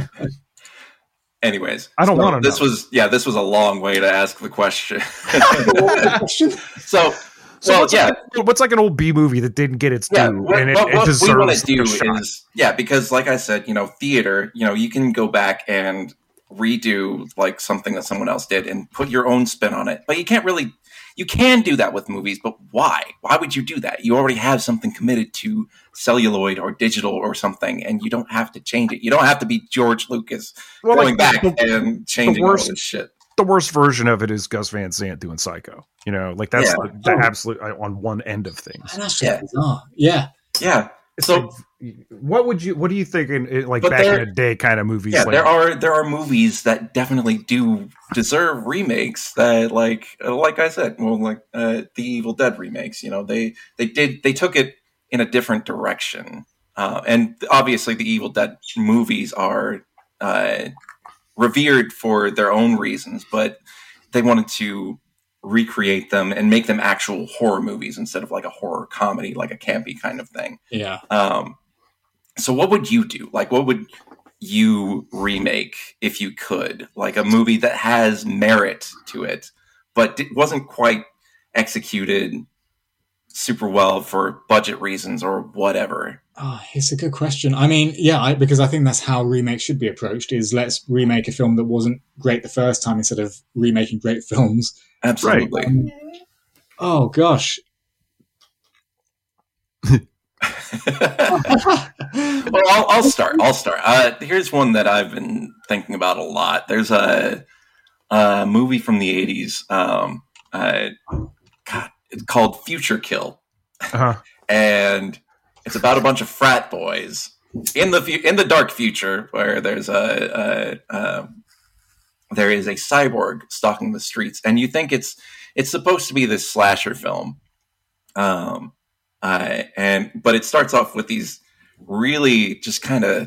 Anyways, I don't so wanna This know. was yeah, this was a long way to ask the question. Question? so, So well, what's, yeah, like, what's like an old B movie that didn't get its yeah. due What, and it, what, it what we want deserves to do a shot? is yeah, because like I said, you know, theater, you know, you can go back and redo like something that someone else did and put your own spin on it, but you can't really. You can do that with movies, but why? Why would you do that? You already have something committed to celluloid or digital or something, and you don't have to change it. You don't have to be George Lucas Well, going like, back the, and changing all worst- this shit. the worst version of it is Gus Van Sant doing Psycho. You know, like that's Yeah. the, the Oh. absolute uh, on one end of things. And that's just Yeah. bizarre. Yeah. Yeah. It's So- like, what would you? What do you think in, in like But back in there- the day kind of movies? Yeah, like, there are there are movies that definitely do deserve remakes. That like uh, like I said, well, like uh, the Evil Dead remakes. You know, they they did they took it in a different direction, uh, and obviously the Evil Dead movies are uh, revered for their own reasons, but they wanted to recreate them and make them actual horror movies instead of like a horror comedy, like a campy kind of thing. Yeah. Um, so what would you do? Like, what would you remake if you could, like a movie that has merit to it, but it wasn't quite executed super well for budget reasons or whatever? Oh, it's a good question. I mean, yeah, I, because I think that's how remakes should be approached: is let's remake a film that wasn't great the first time instead of remaking great films. Absolutely. Um, oh gosh. Well, I'll, I'll start. I'll start. Uh, here's one that I've been thinking about a lot. There's a, a movie from the eighties. Um, uh, God, it's called Future Kill, Uh-huh. and it's about a bunch of frat boys in the fu- in the dark future where there's a, a, a there is a cyborg stalking the streets, and you think it's it's supposed to be this slasher film. Um. Uh, and but it starts off with these really just kind of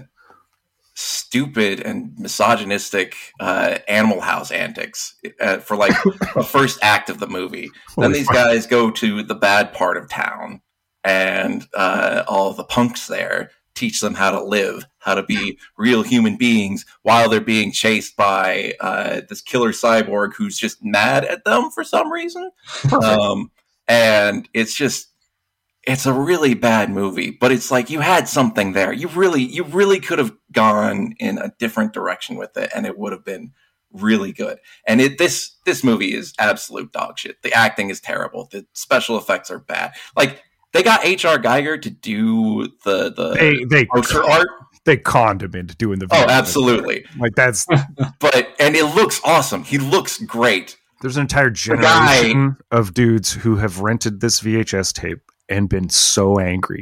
stupid and misogynistic uh, Animal House antics uh, for like the first act of the movie. Then these guys go to the bad part of town, and uh, all the punks there teach them how to live, how to be real human beings while they're being chased by uh, this killer cyborg who's just mad at them for some reason. Um, and it's just. It's a really bad movie, but it's like you had something there. You really, you really could have gone in a different direction with it, and it would have been really good. And it this this movie is absolute dog shit. The acting is terrible. The special effects are bad. Like they got H R Geiger to do the the They they poster art. they conned him into doing the Oh, video. absolutely. Like that's But and it looks awesome. He looks great. there's an entire generation of dudes who have rented this V H S tape and been so angry.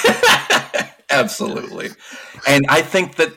Absolutely. And I think that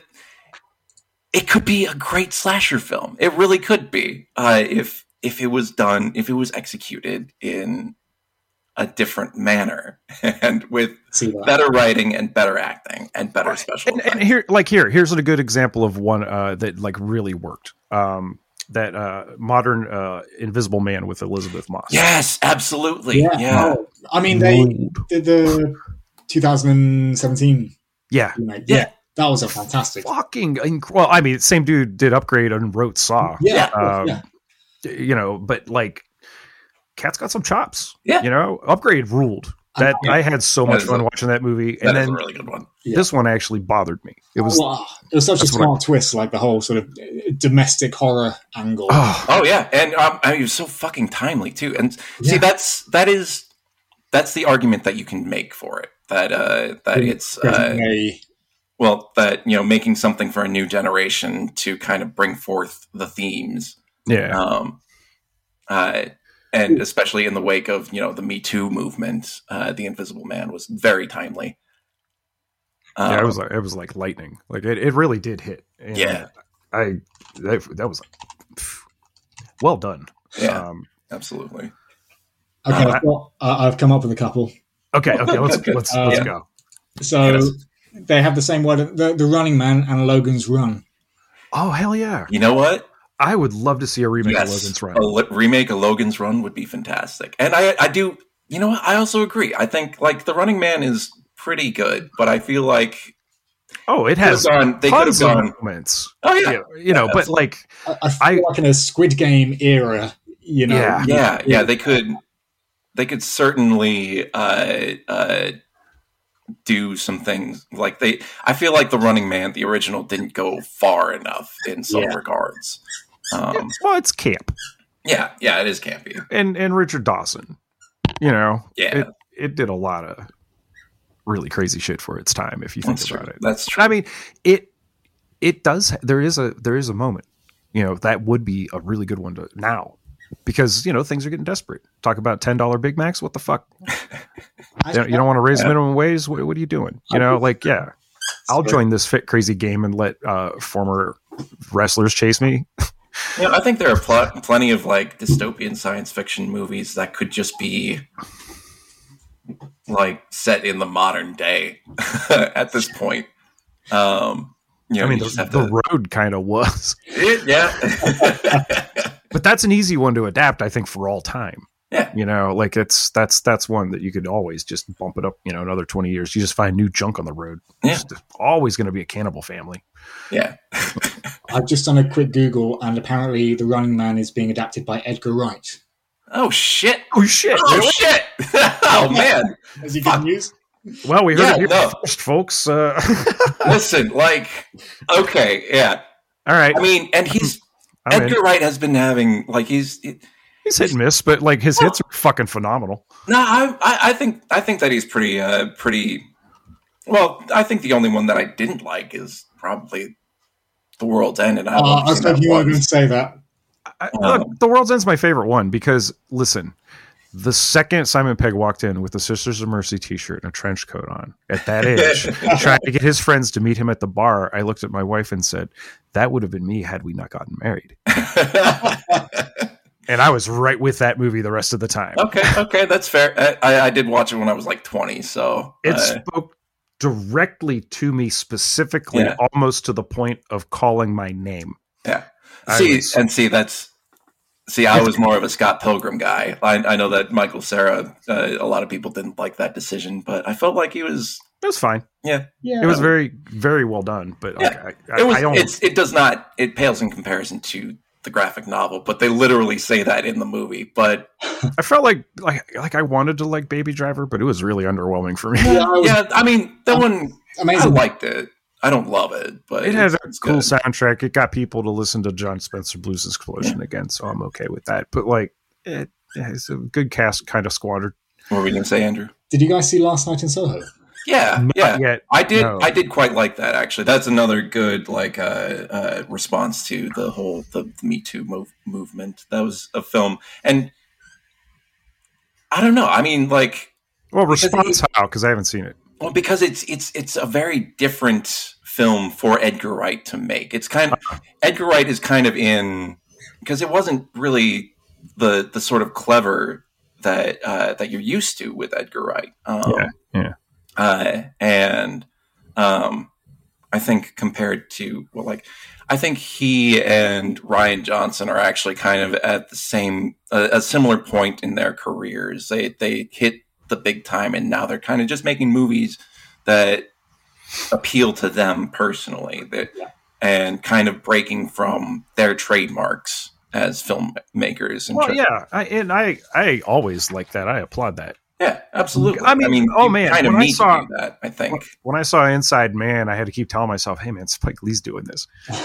it could be a great slasher film. It really could be. Uh, if if it was done, if it was executed in a different manner and with See that. better writing and better acting and better special and, effects. and here, like here, here's a good example of one uh, that like really worked. Um, that uh, modern uh, Invisible Man with Elizabeth Moss. Yes, absolutely. Yeah. Yeah. Oh, I mean, they did the twenty seventeen Yeah. remake. Yeah. Yeah, that was a fantastic. Fucking inc- well, I mean, same dude did Upgrade and wrote Saw. Yeah, Um, yeah. You know, but like, Cat's got some chops. Yeah. You know, Upgrade ruled. That Yeah. I had so That much is fun a- watching that movie, That and is then a really good one. Yeah. this one actually bothered me. It was Wow. It was such a that's what I- smart twist, like the whole sort of domestic horror angle. oh, Oh yeah, and um, I mean, it was so fucking timely too. And see, Yeah. that's that is that's the argument that you can make for it. That uh, that it's uh, Present day- well, that you know, making something for a new generation to kind of bring forth the themes, yeah. um, uh, and especially in the wake of you know the Me Too movement, uh, the Invisible Man was very timely. Um, yeah, it was like it was like lightning. Like it, it really did hit. And Yeah. I that, that was like, pff, well done. yeah, Um, absolutely. Okay, Uh, I've, got, uh, I've come up with a couple. okay, okay, let's let's Uh, let's yeah. go. So Yes. they have the same word, the, the Running Man and Logan's Run. Oh hell yeah! You know what? I would love to see a remake of Yes, Logan's Run. a li- remake of Logan's Run would be fantastic. And I, I do, you know what? I also agree. I think like The Running Man is pretty good, but I feel like Oh, it could have has gone, they could have tons of gone. moments. Oh yeah, You know, you know, Yeah, but like, I, I feel I- like in a Squid Game era, you know. Yeah. yeah, yeah. They could, they could certainly uh, uh, do some things like they. I feel like The Running Man, the original, didn't go far enough in some Yeah. regards. Um, well, it's camp, yeah, yeah, it is campy. and and Richard Dawson, you know, Yeah, it it did a lot of really crazy shit for its time. If you think that's about true. it, That's true. I mean, it it does. There is a there is a moment, you know, that would be a really good one to now, because you know things are getting desperate. Talk about ten dollar Big Macs. What the fuck? I- You don't, you don't want to raise minimum wage? What, what are you doing? You know, like yeah, I'll join this fit crazy game and let uh, former wrestlers chase me. You know, I think there are pl- plenty of like dystopian science fiction movies that could just be like set in the modern day at this point. Um, you know, I mean, you the, just have the to, road kind of was, It- yeah, but that's an easy one to adapt. I think for all time. yeah, You know, like it's that's that's one that you could always just bump it up. You know, another twenty years, you just find new junk on the road. Yeah. It's just always going to be a cannibal family. Yeah. I've just done a quick Google, and apparently The Running Man is being adapted by Edgar Wright. Oh shit! Oh shit! Oh Really? shit! Oh man! Is he Fuck. good news? Well, we heard Yeah, it here no. first, folks. Uh, Listen, like, okay, yeah. all right, I mean, and he's I'm in. Edgar Wright has been having like he's. He, He's hit and miss, but like his hits are fucking phenomenal. no, I, I I think I think that he's pretty uh pretty. Well, I think the only one that I didn't like is probably The World's End, and I Uh, love I was hoping you were going to say that. I, Um, look, The World's End's my favorite one because listen, the second Simon Pegg walked in with the Sisters of Mercy T-shirt and a trench coat on, at that age, trying to get his friends to meet him at the bar, I looked at my wife and said, "That would have been me had we not gotten married." And I was right with that movie the rest of the time. Okay, okay, that's fair. I, I, I did watch it when I was like twenty, so It uh, spoke directly to me specifically, Yeah. almost to the point of calling my name. yeah. I See, was- and see, that's see, I was more of a Scott Pilgrim guy. I, I know that Michael Cera, uh, a lot of people didn't like that decision, but I felt like he was, It was fine. yeah, Yeah. It was very, very well done. But like, Yeah. I, it was. I, I don't. It's, it does not. It pales in comparison to the graphic novel, but they literally say that in the movie. But I felt like like like I wanted to like Baby Driver, but it was really underwhelming for me. Yeah, I was yeah, I mean that one. I amazing. liked it. I don't love it, but It had it's, a it's cool good. soundtrack. It got people to listen to John Spencer Blues Explosion again, so I'm okay with that. But like, it, it's a good cast, kind of squandered. What were we gonna say, Andrew? Did you guys see Last Night in Soho? Yeah, Not yeah. yet. I did. No. I did quite like that. Actually, that's another good like uh, uh, response to the whole the, the Me Too move, movement. That was a film, and I don't know. I mean, like, Well, Because response he- how? Because I haven't seen it. well, because it's it's it's a very different film for Edgar Wright to make. It's kind of Edgar Wright is kind of in because it wasn't really the the sort of clever that uh, that you're used to with Edgar Wright. Um, Yeah, yeah. Uh, and um, I think compared to well, like I think he and Ryan Johnson are actually kind of at the same a, a similar point in their careers. They they hit the big time, and now they're kind of just making movies that appeal to them personally, that Yeah. and kind of breaking from their trademarks as filmmakers. And Well, try- yeah, I, and I I always like that. I applaud that. yeah, absolutely. I mean, oh, you man, kind of when I need saw- to do that. I think. When I saw Inside Man, I had to keep telling myself, "Hey, man, Spike Lee's doing this."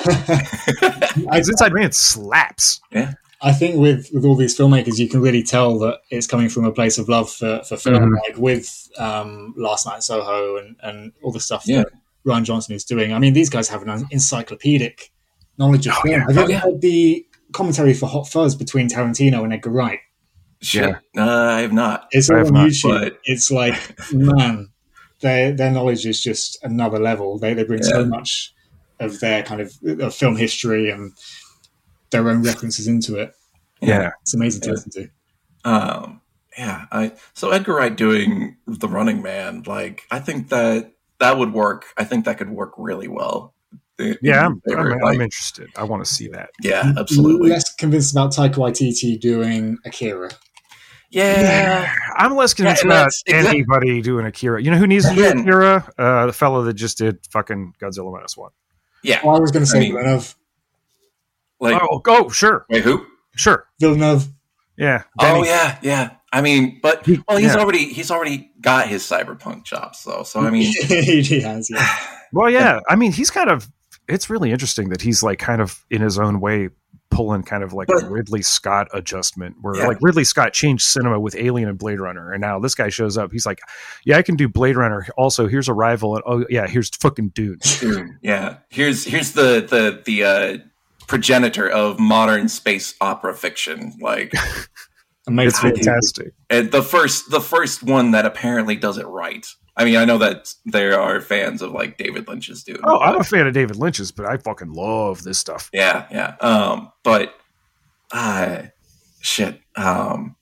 I, Because Inside Man slaps. I think with, with all these filmmakers, you can really tell that it's coming from a place of love for, for film. Mhm. Like with um, Last Night in Soho and, and all the stuff Yeah. that Ryan Johnson is doing. I mean, these guys have an encyclopedic knowledge of Oh, film. yeah. Have you Oh, ever yeah. heard the commentary for Hot Fuzz between Tarantino and Edgar Wright? Shit, uh, I have not. It's I all have on not, YouTube. but- It's like, man, their their knowledge is just another level. They they bring so Yeah. much of their kind of, of film history and their own references into it. Yeah. It's amazing to Yeah. listen to. Um, yeah, I so Edgar Wright doing The Running Man, like I think that that would work. I think that could work really well. In- Yeah, in I'm, favor, I'm, like, I'm interested. I want to see that. yeah, absolutely. Less convinced about Taika Waititi doing Akira. Yeah, I'm less convinced Yeah, and about that's exact- anybody doing Akira. You know who needs to do Again- Akira? Uh, the fellow that just did fucking Godzilla Minus One. yeah. Oh, I was going to say I mean- Villeneuve. Like, Oh, go sure, wait, who? sure, Villeneuve. yeah. Oh Denny. yeah, yeah. I mean, but He- well, he's yeah. already he's already got his cyberpunk chops, though. So I mean, he has, yeah. Well, yeah. I mean, he's kind of. It's really interesting that he's like kind of in his own way pulling kind of like But- a Ridley Scott adjustment, where Yeah. like Ridley Scott changed cinema with Alien and Blade Runner, and now this guy shows up. He's like, "Yeah, I can do Blade Runner. Also, here's Arrival, and oh yeah, here's fucking Dune." dude, yeah. Here's here's the the the uh, progenitor of modern space opera fiction, like. Amazing. It's fantastic. And the first the first one that apparently does it right. I mean, I know that there are fans of like David Lynch's Dune. Oh, I'm but- a fan of David Lynch's, but I fucking love this stuff. yeah, yeah. Um, but uh shit. Um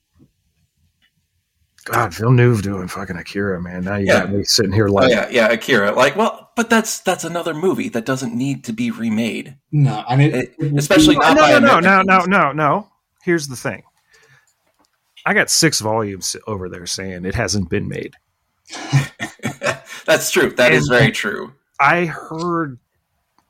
God, Villeneuve doing fucking Akira, man. Now you Yeah. got me sitting here oh like, yeah, yeah, Akira. Like, well, but that's that's another movie that doesn't need to be remade. No, and it, It- especially no, not no, by no, no, no, Americans. no, no, no. Here's the thing. I got six volumes over there saying it hasn't been made. That's true. That is And- very true. I heard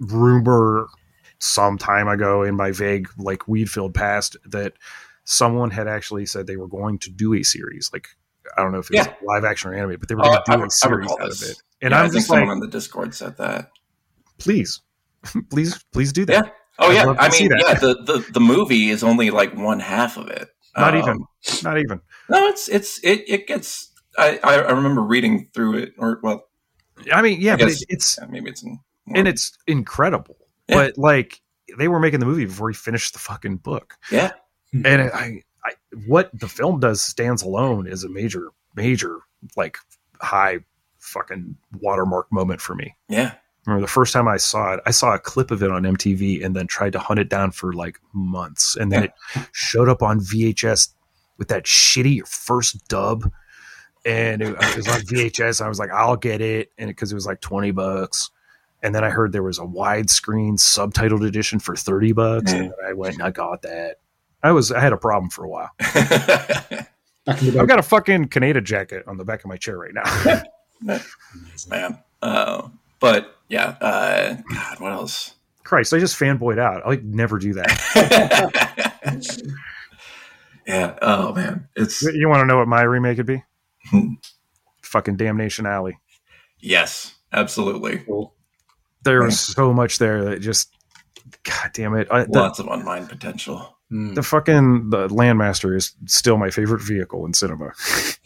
rumor some time ago in my vague, like, weed-filled past that someone had actually said they were going to do a series. Like, I don't know if it was Yeah. live action or animated, but they were Oh, going to I- do I a series recall out this. of it. And Yeah, I I'm think just someone like, on the Discord said that. please, please, please do that. Yeah. Oh I'd yeah. love to I see mean, that. yeah. The, the the movie is only like one half of it. Not Um, even, not even. No, it's it's it it gets. I I I remember reading through it, or well, I mean, yeah, I but guess- it, it's, yeah, maybe it's in, and it's incredible. Yeah. But like, they were making the movie before he finished the fucking book. yeah. And I, I, what the film does stands alone is a major, major, like, high fucking watermark moment for me. Yeah. Remember the first time I saw it, I saw a clip of it on M T V and then tried to hunt it down for like months. And then it showed up on V H S with that shitty first dub. And it, it was on V H S. I was like, I'll get it. And because it was like twenty bucks. And then I heard there was a widescreen subtitled edition for thirty bucks. Mm. And then I went and I got that. I was, I had a problem for a while. Back in the day. I've got a fucking Canada jacket on the back of my chair right now. Man. Uh, but yeah. Uh, God, what else? Christ, I just fanboyed out. I like never do that. Yeah. Oh man, it's You want to know what my remake would be? Hmm. Fucking Damnation Alley. yes, absolutely. Cool. There Right. was so much there that just, God damn it. I, the, Lots of unmined potential. Mm. the fucking the Landmaster is still my favorite vehicle in cinema.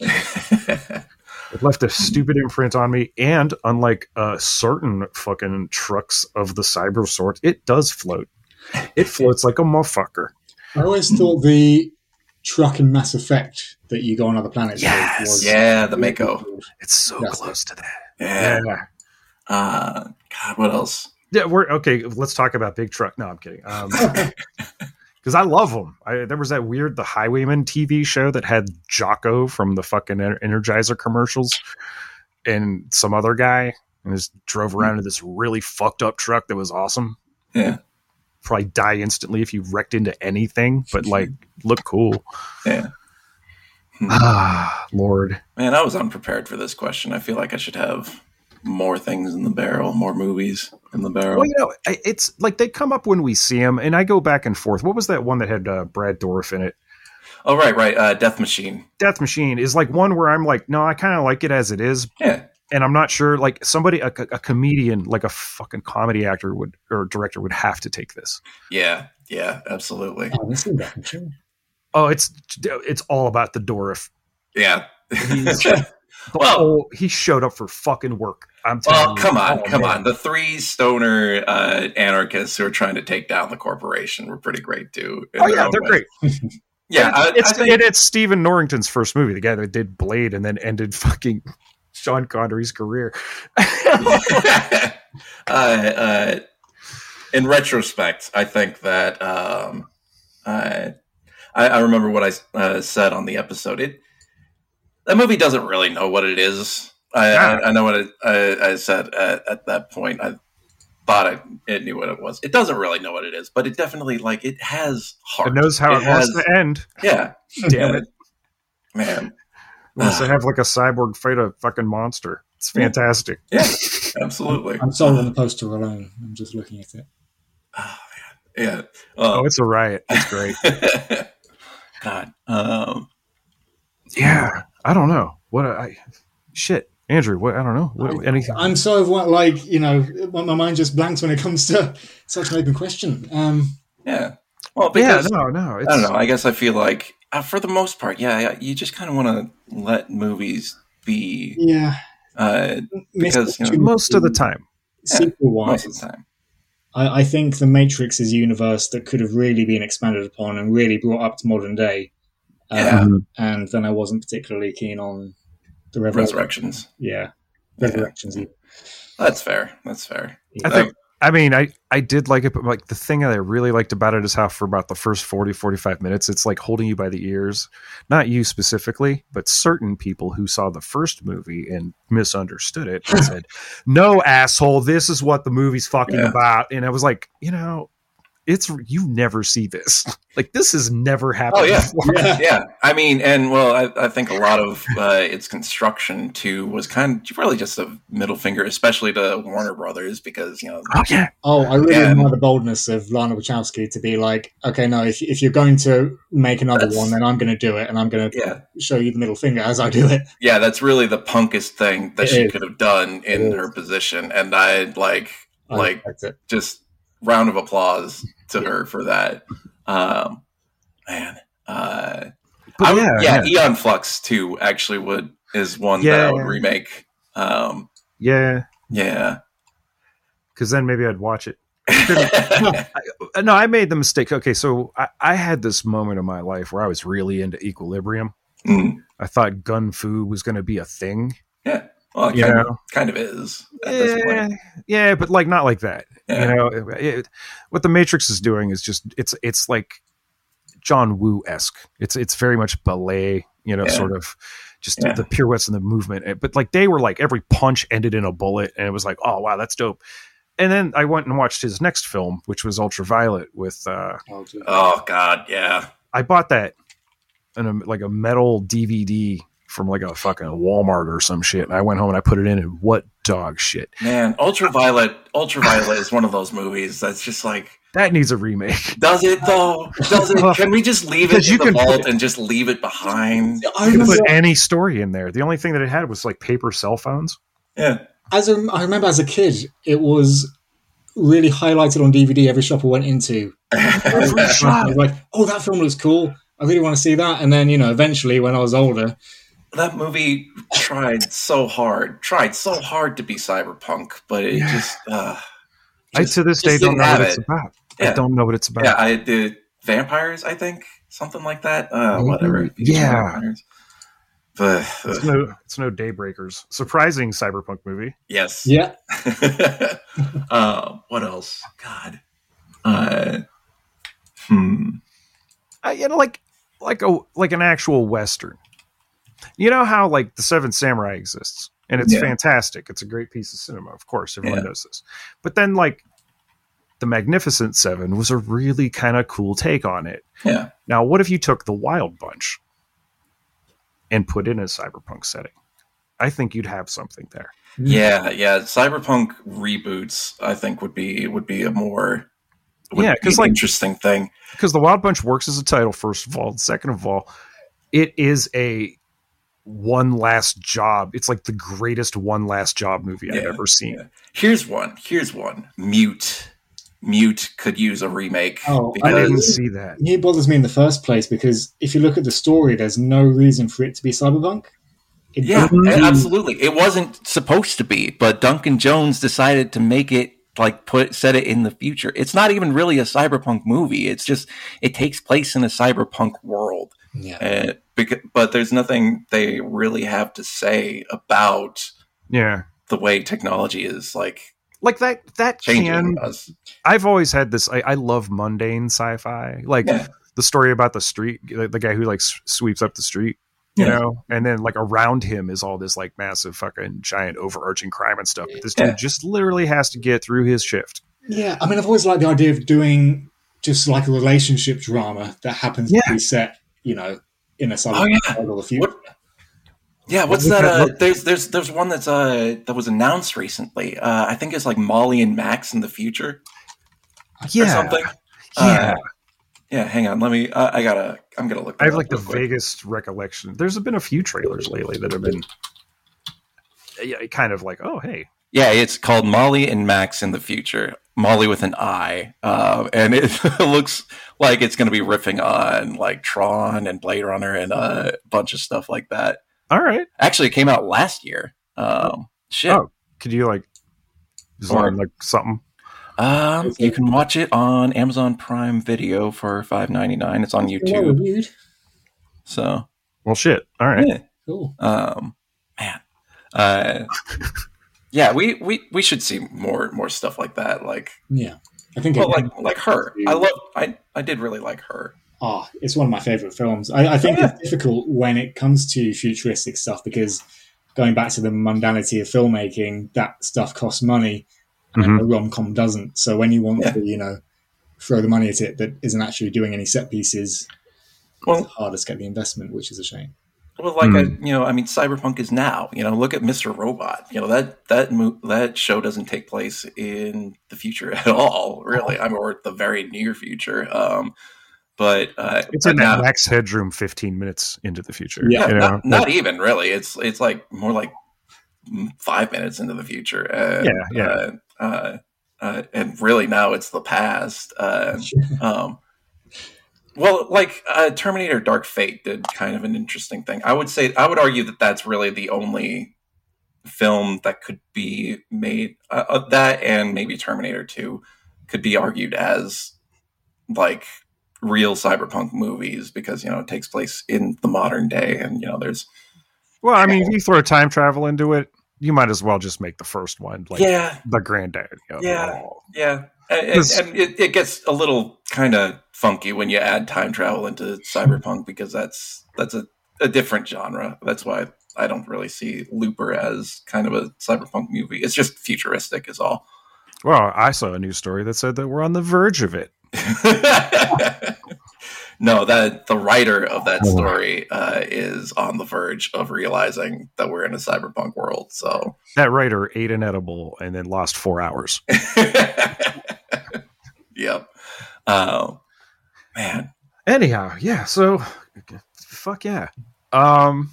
It left a stupid imprint on me, and unlike uh, certain fucking trucks of the cyber sort, it does float. It floats like a motherfucker. I always thought the truck in Mass Effect that you go on other planets with Yes. was Yeah, the Mako. It's so Yes. close to that. Yeah. Yeah. Uh, God, what else? Yeah, we're okay. Let's talk about Big Truck. No, I'm kidding. Um, because I love them. I, there was that weird The Highwayman T V show that had Jocko from the fucking Ener- Energizer commercials and some other guy, and just drove around in this really fucked up truck that was awesome. Yeah. Probably die instantly if you wrecked into anything, but like look cool. Yeah. Ah, Lord. Man, I was unprepared for this question. I feel like I should have more things in the barrel, more movies in the barrel. Well, you know, I- it's like they come up when we see them, and I go back and forth. What was that one that had uh, Brad Dourif in it? Oh, right, right. Uh, Death Machine. Death Machine is like one where I'm like, no, I kind of like it as it is, Yeah. and I'm not sure. Like somebody, a, a comedian, like a fucking comedy actor would or director would have to take this. Yeah. Yeah, absolutely. Oh, this is definitely. Oh, it's it's all about the Dourif. Yeah. He's, Well- oh, he showed up for fucking work. I'm telling Well, you. come on, Oh, come man. on. The three stoner uh, anarchists who are trying to take down the corporation were pretty great, too. in Oh their yeah, own they're way. great. Yeah, I, it's I think, and it's Stephen Norrington's first movie, the guy that did Blade and then ended fucking Sean Connery's career. uh, uh, in retrospect, I think that um, I, I I remember what I uh, said on the episode. It that movie doesn't really know what it is. I, Yeah. I, I know what it, I, I said at, at that point. I thought it, it knew what it was. It doesn't really know what it is, but it definitely like it has heart. It knows how it, has, wants to end. Yeah, Damn yeah, it. man. It wants to have like a cyborg fight a fucking monster. It's fantastic. Yeah, absolutely. I'm sold on the poster alone. I'm just looking at it. Yeah. Oh, Um, it's a riot. It's great. God. Um, Yeah. I don't know. What I shit. Andrew, what I don't know. What, anything I'm sort of what, like, you know, my mind just blanks when it comes to such an open question. Um, yeah. Well, Yeah, because no, no. It's, I don't know. I guess I feel like, uh, for the most part, yeah, you just kind of want to let movies be, yeah. uh, Because, you know, most of the time. Sequel most wise, of the time. I, I think The Matrix is a universe that could have really been expanded upon and really brought up to modern day. Um, Yeah. And then I wasn't particularly keen on the Resurrection. Resurrections. Yeah. Yeah. Resurrections. even. That's fair. That's fair. I think I mean I I did like it, but like the thing that I really liked about it is how for about the first forty, forty-five minutes it's like holding you by the ears. Not you specifically, but certain people who saw the first movie and misunderstood it and said, "No, asshole, this is what the movie's fucking Yeah. about." And I was like, you know, it's you never see this. Like this has never happened. Oh yeah, before. Yeah. yeah. I mean, and well, I, I think a lot of uh, its construction too was kind of really just a middle finger, especially to Warner Brothers, because you know, Oh yeah. Oh, I really Yeah. admire the boldness of Lana Wachowski to be like, okay, no, if, if you're going to make another That's- one, then I'm going to do it, and I'm going to yeah, show you the middle finger as I do it. yeah, that's really the punkest thing that It she is. could have done in It her is. position, and I like I like respect it. just round of applause to her for that. Um, man, uh, But I would- yeah, yeah, yeah, Eon Flux too actually would is one that Yeah. I would remake. Um, yeah. yeah. Because then maybe I'd watch it. Uh, No, I made the mistake. Okay, so I, I had this moment in my life where I was really into Equilibrium. Mm. I thought gun fu was going to be a thing. Yeah. Well, it You kind, know? of, kind of is at this Yeah, point. yeah, but like not like that. Yeah. You know, it, it- what the Matrix is doing is just it's it's like John Woo esque. It's it's very much ballet. You know, Yeah. sort of just Yeah. the pirouettes and the movement. But like they were like every punch ended in a bullet, and it was like, oh wow, that's dope. And then I went and watched his next film, which was Ultraviolet. With uh, Oh, dude. Oh God, yeah. I bought that in a, like a metal D V D from like a fucking Walmart or some shit. And I went home and I put it in, and what dog shit. Man, Ultraviolet. Ultraviolet is one of those movies that's just like, That needs a remake. does it though? Does it? Can we just leave it Because in you the can vault put- and just leave it behind? I You could remember, put any story in there. The only thing that it had was like paper cell phones. Yeah. as a, I remember as a kid, it was really highlighted on D V D every shop I went into. Every I shop. was like, oh, that film looks cool. I really want to see that. And then, you know, eventually when I was older, That movie tried so hard, tried so hard to be cyberpunk, but it Yeah. just, uh, I just- to this just day don't didn't know have what it's it. about. I Yeah. don't know what it's about. Yeah, I did vampires, I think, something like that. Uh, whatever. Yeah. Vampires. But It's uh, no, it's no Daybreakers. Surprising cyberpunk movie. yes. yeah, uh, what else? God. Uh, hmm. I, you know, like like a like an actual western. You know how like the Seventh Samurai exists, and it's Yeah. fantastic. It's a great piece of cinema, of course. Everyone Yeah. knows this. But then like the Magnificent Seven was a really kind of cool take on it. Yeah. Now, what if you took the Wild Bunch and put in a cyberpunk setting? I think you'd have something there. Yeah, yeah. Cyberpunk reboots, I think, would be would be a more would Yeah, be 'cause, an like- interesting thing. Because the Wild Bunch works as a title, first of all. And second of all, it is a one last job. It's like the greatest one last job movie I've Yeah, ever seen. yeah. Here's one. Here's one. Mute. Mute could use a remake. Oh, I because didn't see that. it bothers me in the first place because if you look at the story, there's no reason for it to be cyberpunk. It yeah, doesn't do- absolutely. It wasn't supposed to be, but Duncan Jones decided to make it like put set it in the future. It's not even really a cyberpunk movie. It's just it takes place in a cyberpunk world. Yeah. Uh, because, but there's nothing they really have to say about Yeah. the way technology is like Like that that changing can us. I've always had this I, I love mundane sci-fi. Like Yeah. the story about the street, the, the guy who like s- sweeps up the street, you Yeah. know, and then like around him is all this like massive fucking giant overarching crime and stuff. But this Yeah. dude just literally has to get through his shift. Yeah, I mean, I've always liked the idea of doing just like a relationship drama that happens Yeah. to be set, you know, in a cyberpunk Oh, yeah. world or the future. What- Yeah, what's What that? was that Uh, look- there's there's there's one that's uh that was announced recently. Uh, I think it's like Molly and Max in the future or Yeah. something. Yeah. Uh, yeah, hang on. Let me. Uh, I gotta. I'm gonna look. I have that like up the real quick. vaguest recollection. There's been a few trailers lately that have been yeah, kind of like, oh, hey. Yeah, it's called Molly and Max in the future. Molly with an I, uh, and it looks like it's going to be riffing on like Tron and Blade Runner and uh, a bunch of stuff like that. All right. Actually, it came out last year. Um, shit. Oh, could you like design Or- like something? Um, you can watch it on Amazon Prime Video for five ninety nine. It's on Well YouTube. reviewed. So, Well, shit. All right. yeah. Cool. Um, man, uh, yeah, we, we, we should see more more stuff like that. Like, Yeah. I think well, it, like like her. I love. I I did really like her. ah, it's one of my favorite films. I, I think Oh, yeah. it's difficult when it comes to futuristic stuff because going back to the mundanity of filmmaking, that stuff costs money and Mhm. the rom com doesn't. So when you want Yeah. to, you know, throw the money at it that isn't actually doing any set pieces. Well, It's harder to get the investment, which is a shame. Well, like Hmm. I, you know, I mean, Cyberpunk is now. You know, look at Mister Robot. You know that that mo- that show doesn't take place in the future at all, really. I mean, or the very near future. Um, but uh, It's but in now, that Max Headroom fifteen minutes into the future. Yeah, yeah, you know? not, not even really. It's it's like more like five minutes into the future. And, Yeah, yeah. Uh, uh, uh, and really now it's the past. Uh, um, Well, like uh, Terminator Dark Fate did kind of an interesting thing. I would say, I would argue that that's really the only film that could be made, uh, of that and maybe Terminator two could be argued as like real cyberpunk movies because, you know, it takes place in the modern day and, you know, there's. Well, I mean, if you throw time travel into it, you might as well just make the first one like Yeah. the granddad. You know, Yeah. all- Yeah. And, and, 'Cause- and it, it gets a little kind of funky when you add time travel into cyberpunk because that's that's a, a different genre. That's why I don't really see Looper as kind of a cyberpunk movie. It's just futuristic is all. Well, I saw a news story that said that we're on the verge of it. No, that the writer of that story uh, is on the verge of realizing that we're in a cyberpunk world. So That writer ate an edible and then lost four hours. Yep. Oh, man. Anyhow, yeah. So, fuck yeah. Um,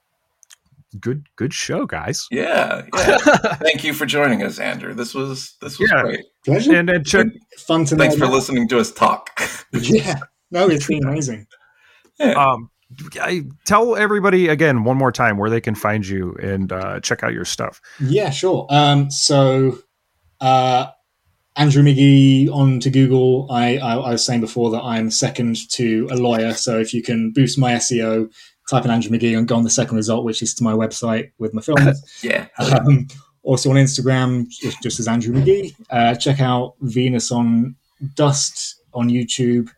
good, good show, guys. Yeah. Yeah. Thank you for joining us, Andrew. This was this was Yeah. great. Pleasure. And then check. Fun to know. Thanks for about. listening to us talk. Yeah. No, it's been amazing. Um, I tell everybody again one more time where they can find you and uh, check out your stuff. Yeah, sure. Um, so, uh, Andrew McGee on to Google. I, I, I was saying before that I'm second to a lawyer. So if you can boost my S E O, type in Andrew McGee and go on the second result, which is to my website with my films. Yeah. Um, also on Instagram, just, just as Andrew McGee. Uh, check out Venus on Dust on YouTube.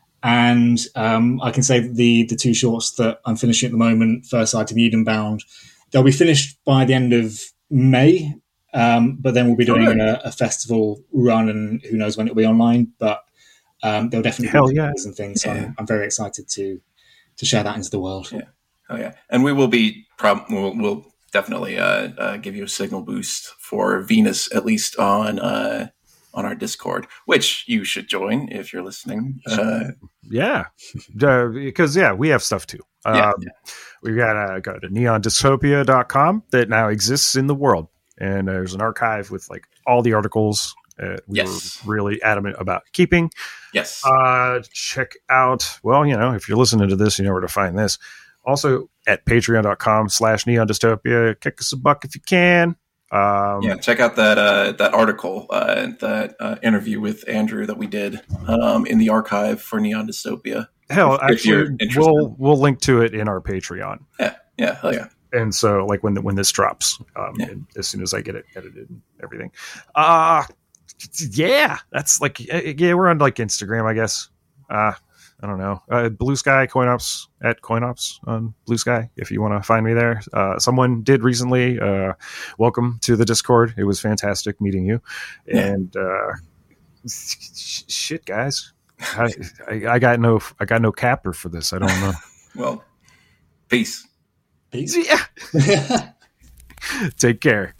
And um, I can say that the the two shorts that I'm finishing at the moment, First Item Edenbound, they'll be finished by the end of May. Um, but then we'll be doing Good. a, a festival run, and who knows when it'll be online. But um, there'll definitely Hell be yeah. videos and things. So Yeah. I'm, I'm very excited to to share that into the world. Yeah. Oh yeah, and we will be prob- we'll, we'll definitely uh, uh, give you a signal boost for Venus, at least on uh, on our Discord, which you should join if you're listening. Uh, Yeah, uh, because yeah, we have stuff too. Um, Yeah. We've got uh, go to neon dystopia dot com that now exists in the world, and there's an archive with like all the articles uh, we Yes. were really adamant about keeping. yes, Uh, check out, well, you know, if you're listening to this, you know where to find this. Also at patreon dot com slash neon dystopia. Kick us a buck if you can. Um, yeah. Check out that uh, that article, uh, that uh, interview with Andrew that we did um, in the archive for Neon Dystopia. Hell, If- if you're actually, interested. we'll we'll link to it in our Patreon. Yeah, yeah, hell yeah. And so, like when when this drops, um, Yeah. and as soon as I get it edited and everything, uh yeah, that's like yeah, we're on like Instagram, I guess. Uh I don't know, uh, Blue Sky CoinOps at CoinOps on Blue Sky if you want to find me there. Uh, someone did recently. Uh, welcome to the Discord. It was fantastic meeting you. Yeah. And uh, sh- shit, guys, I, I, I got no I got no capper for this. I don't know. Well, peace. Peace. Yeah, take care.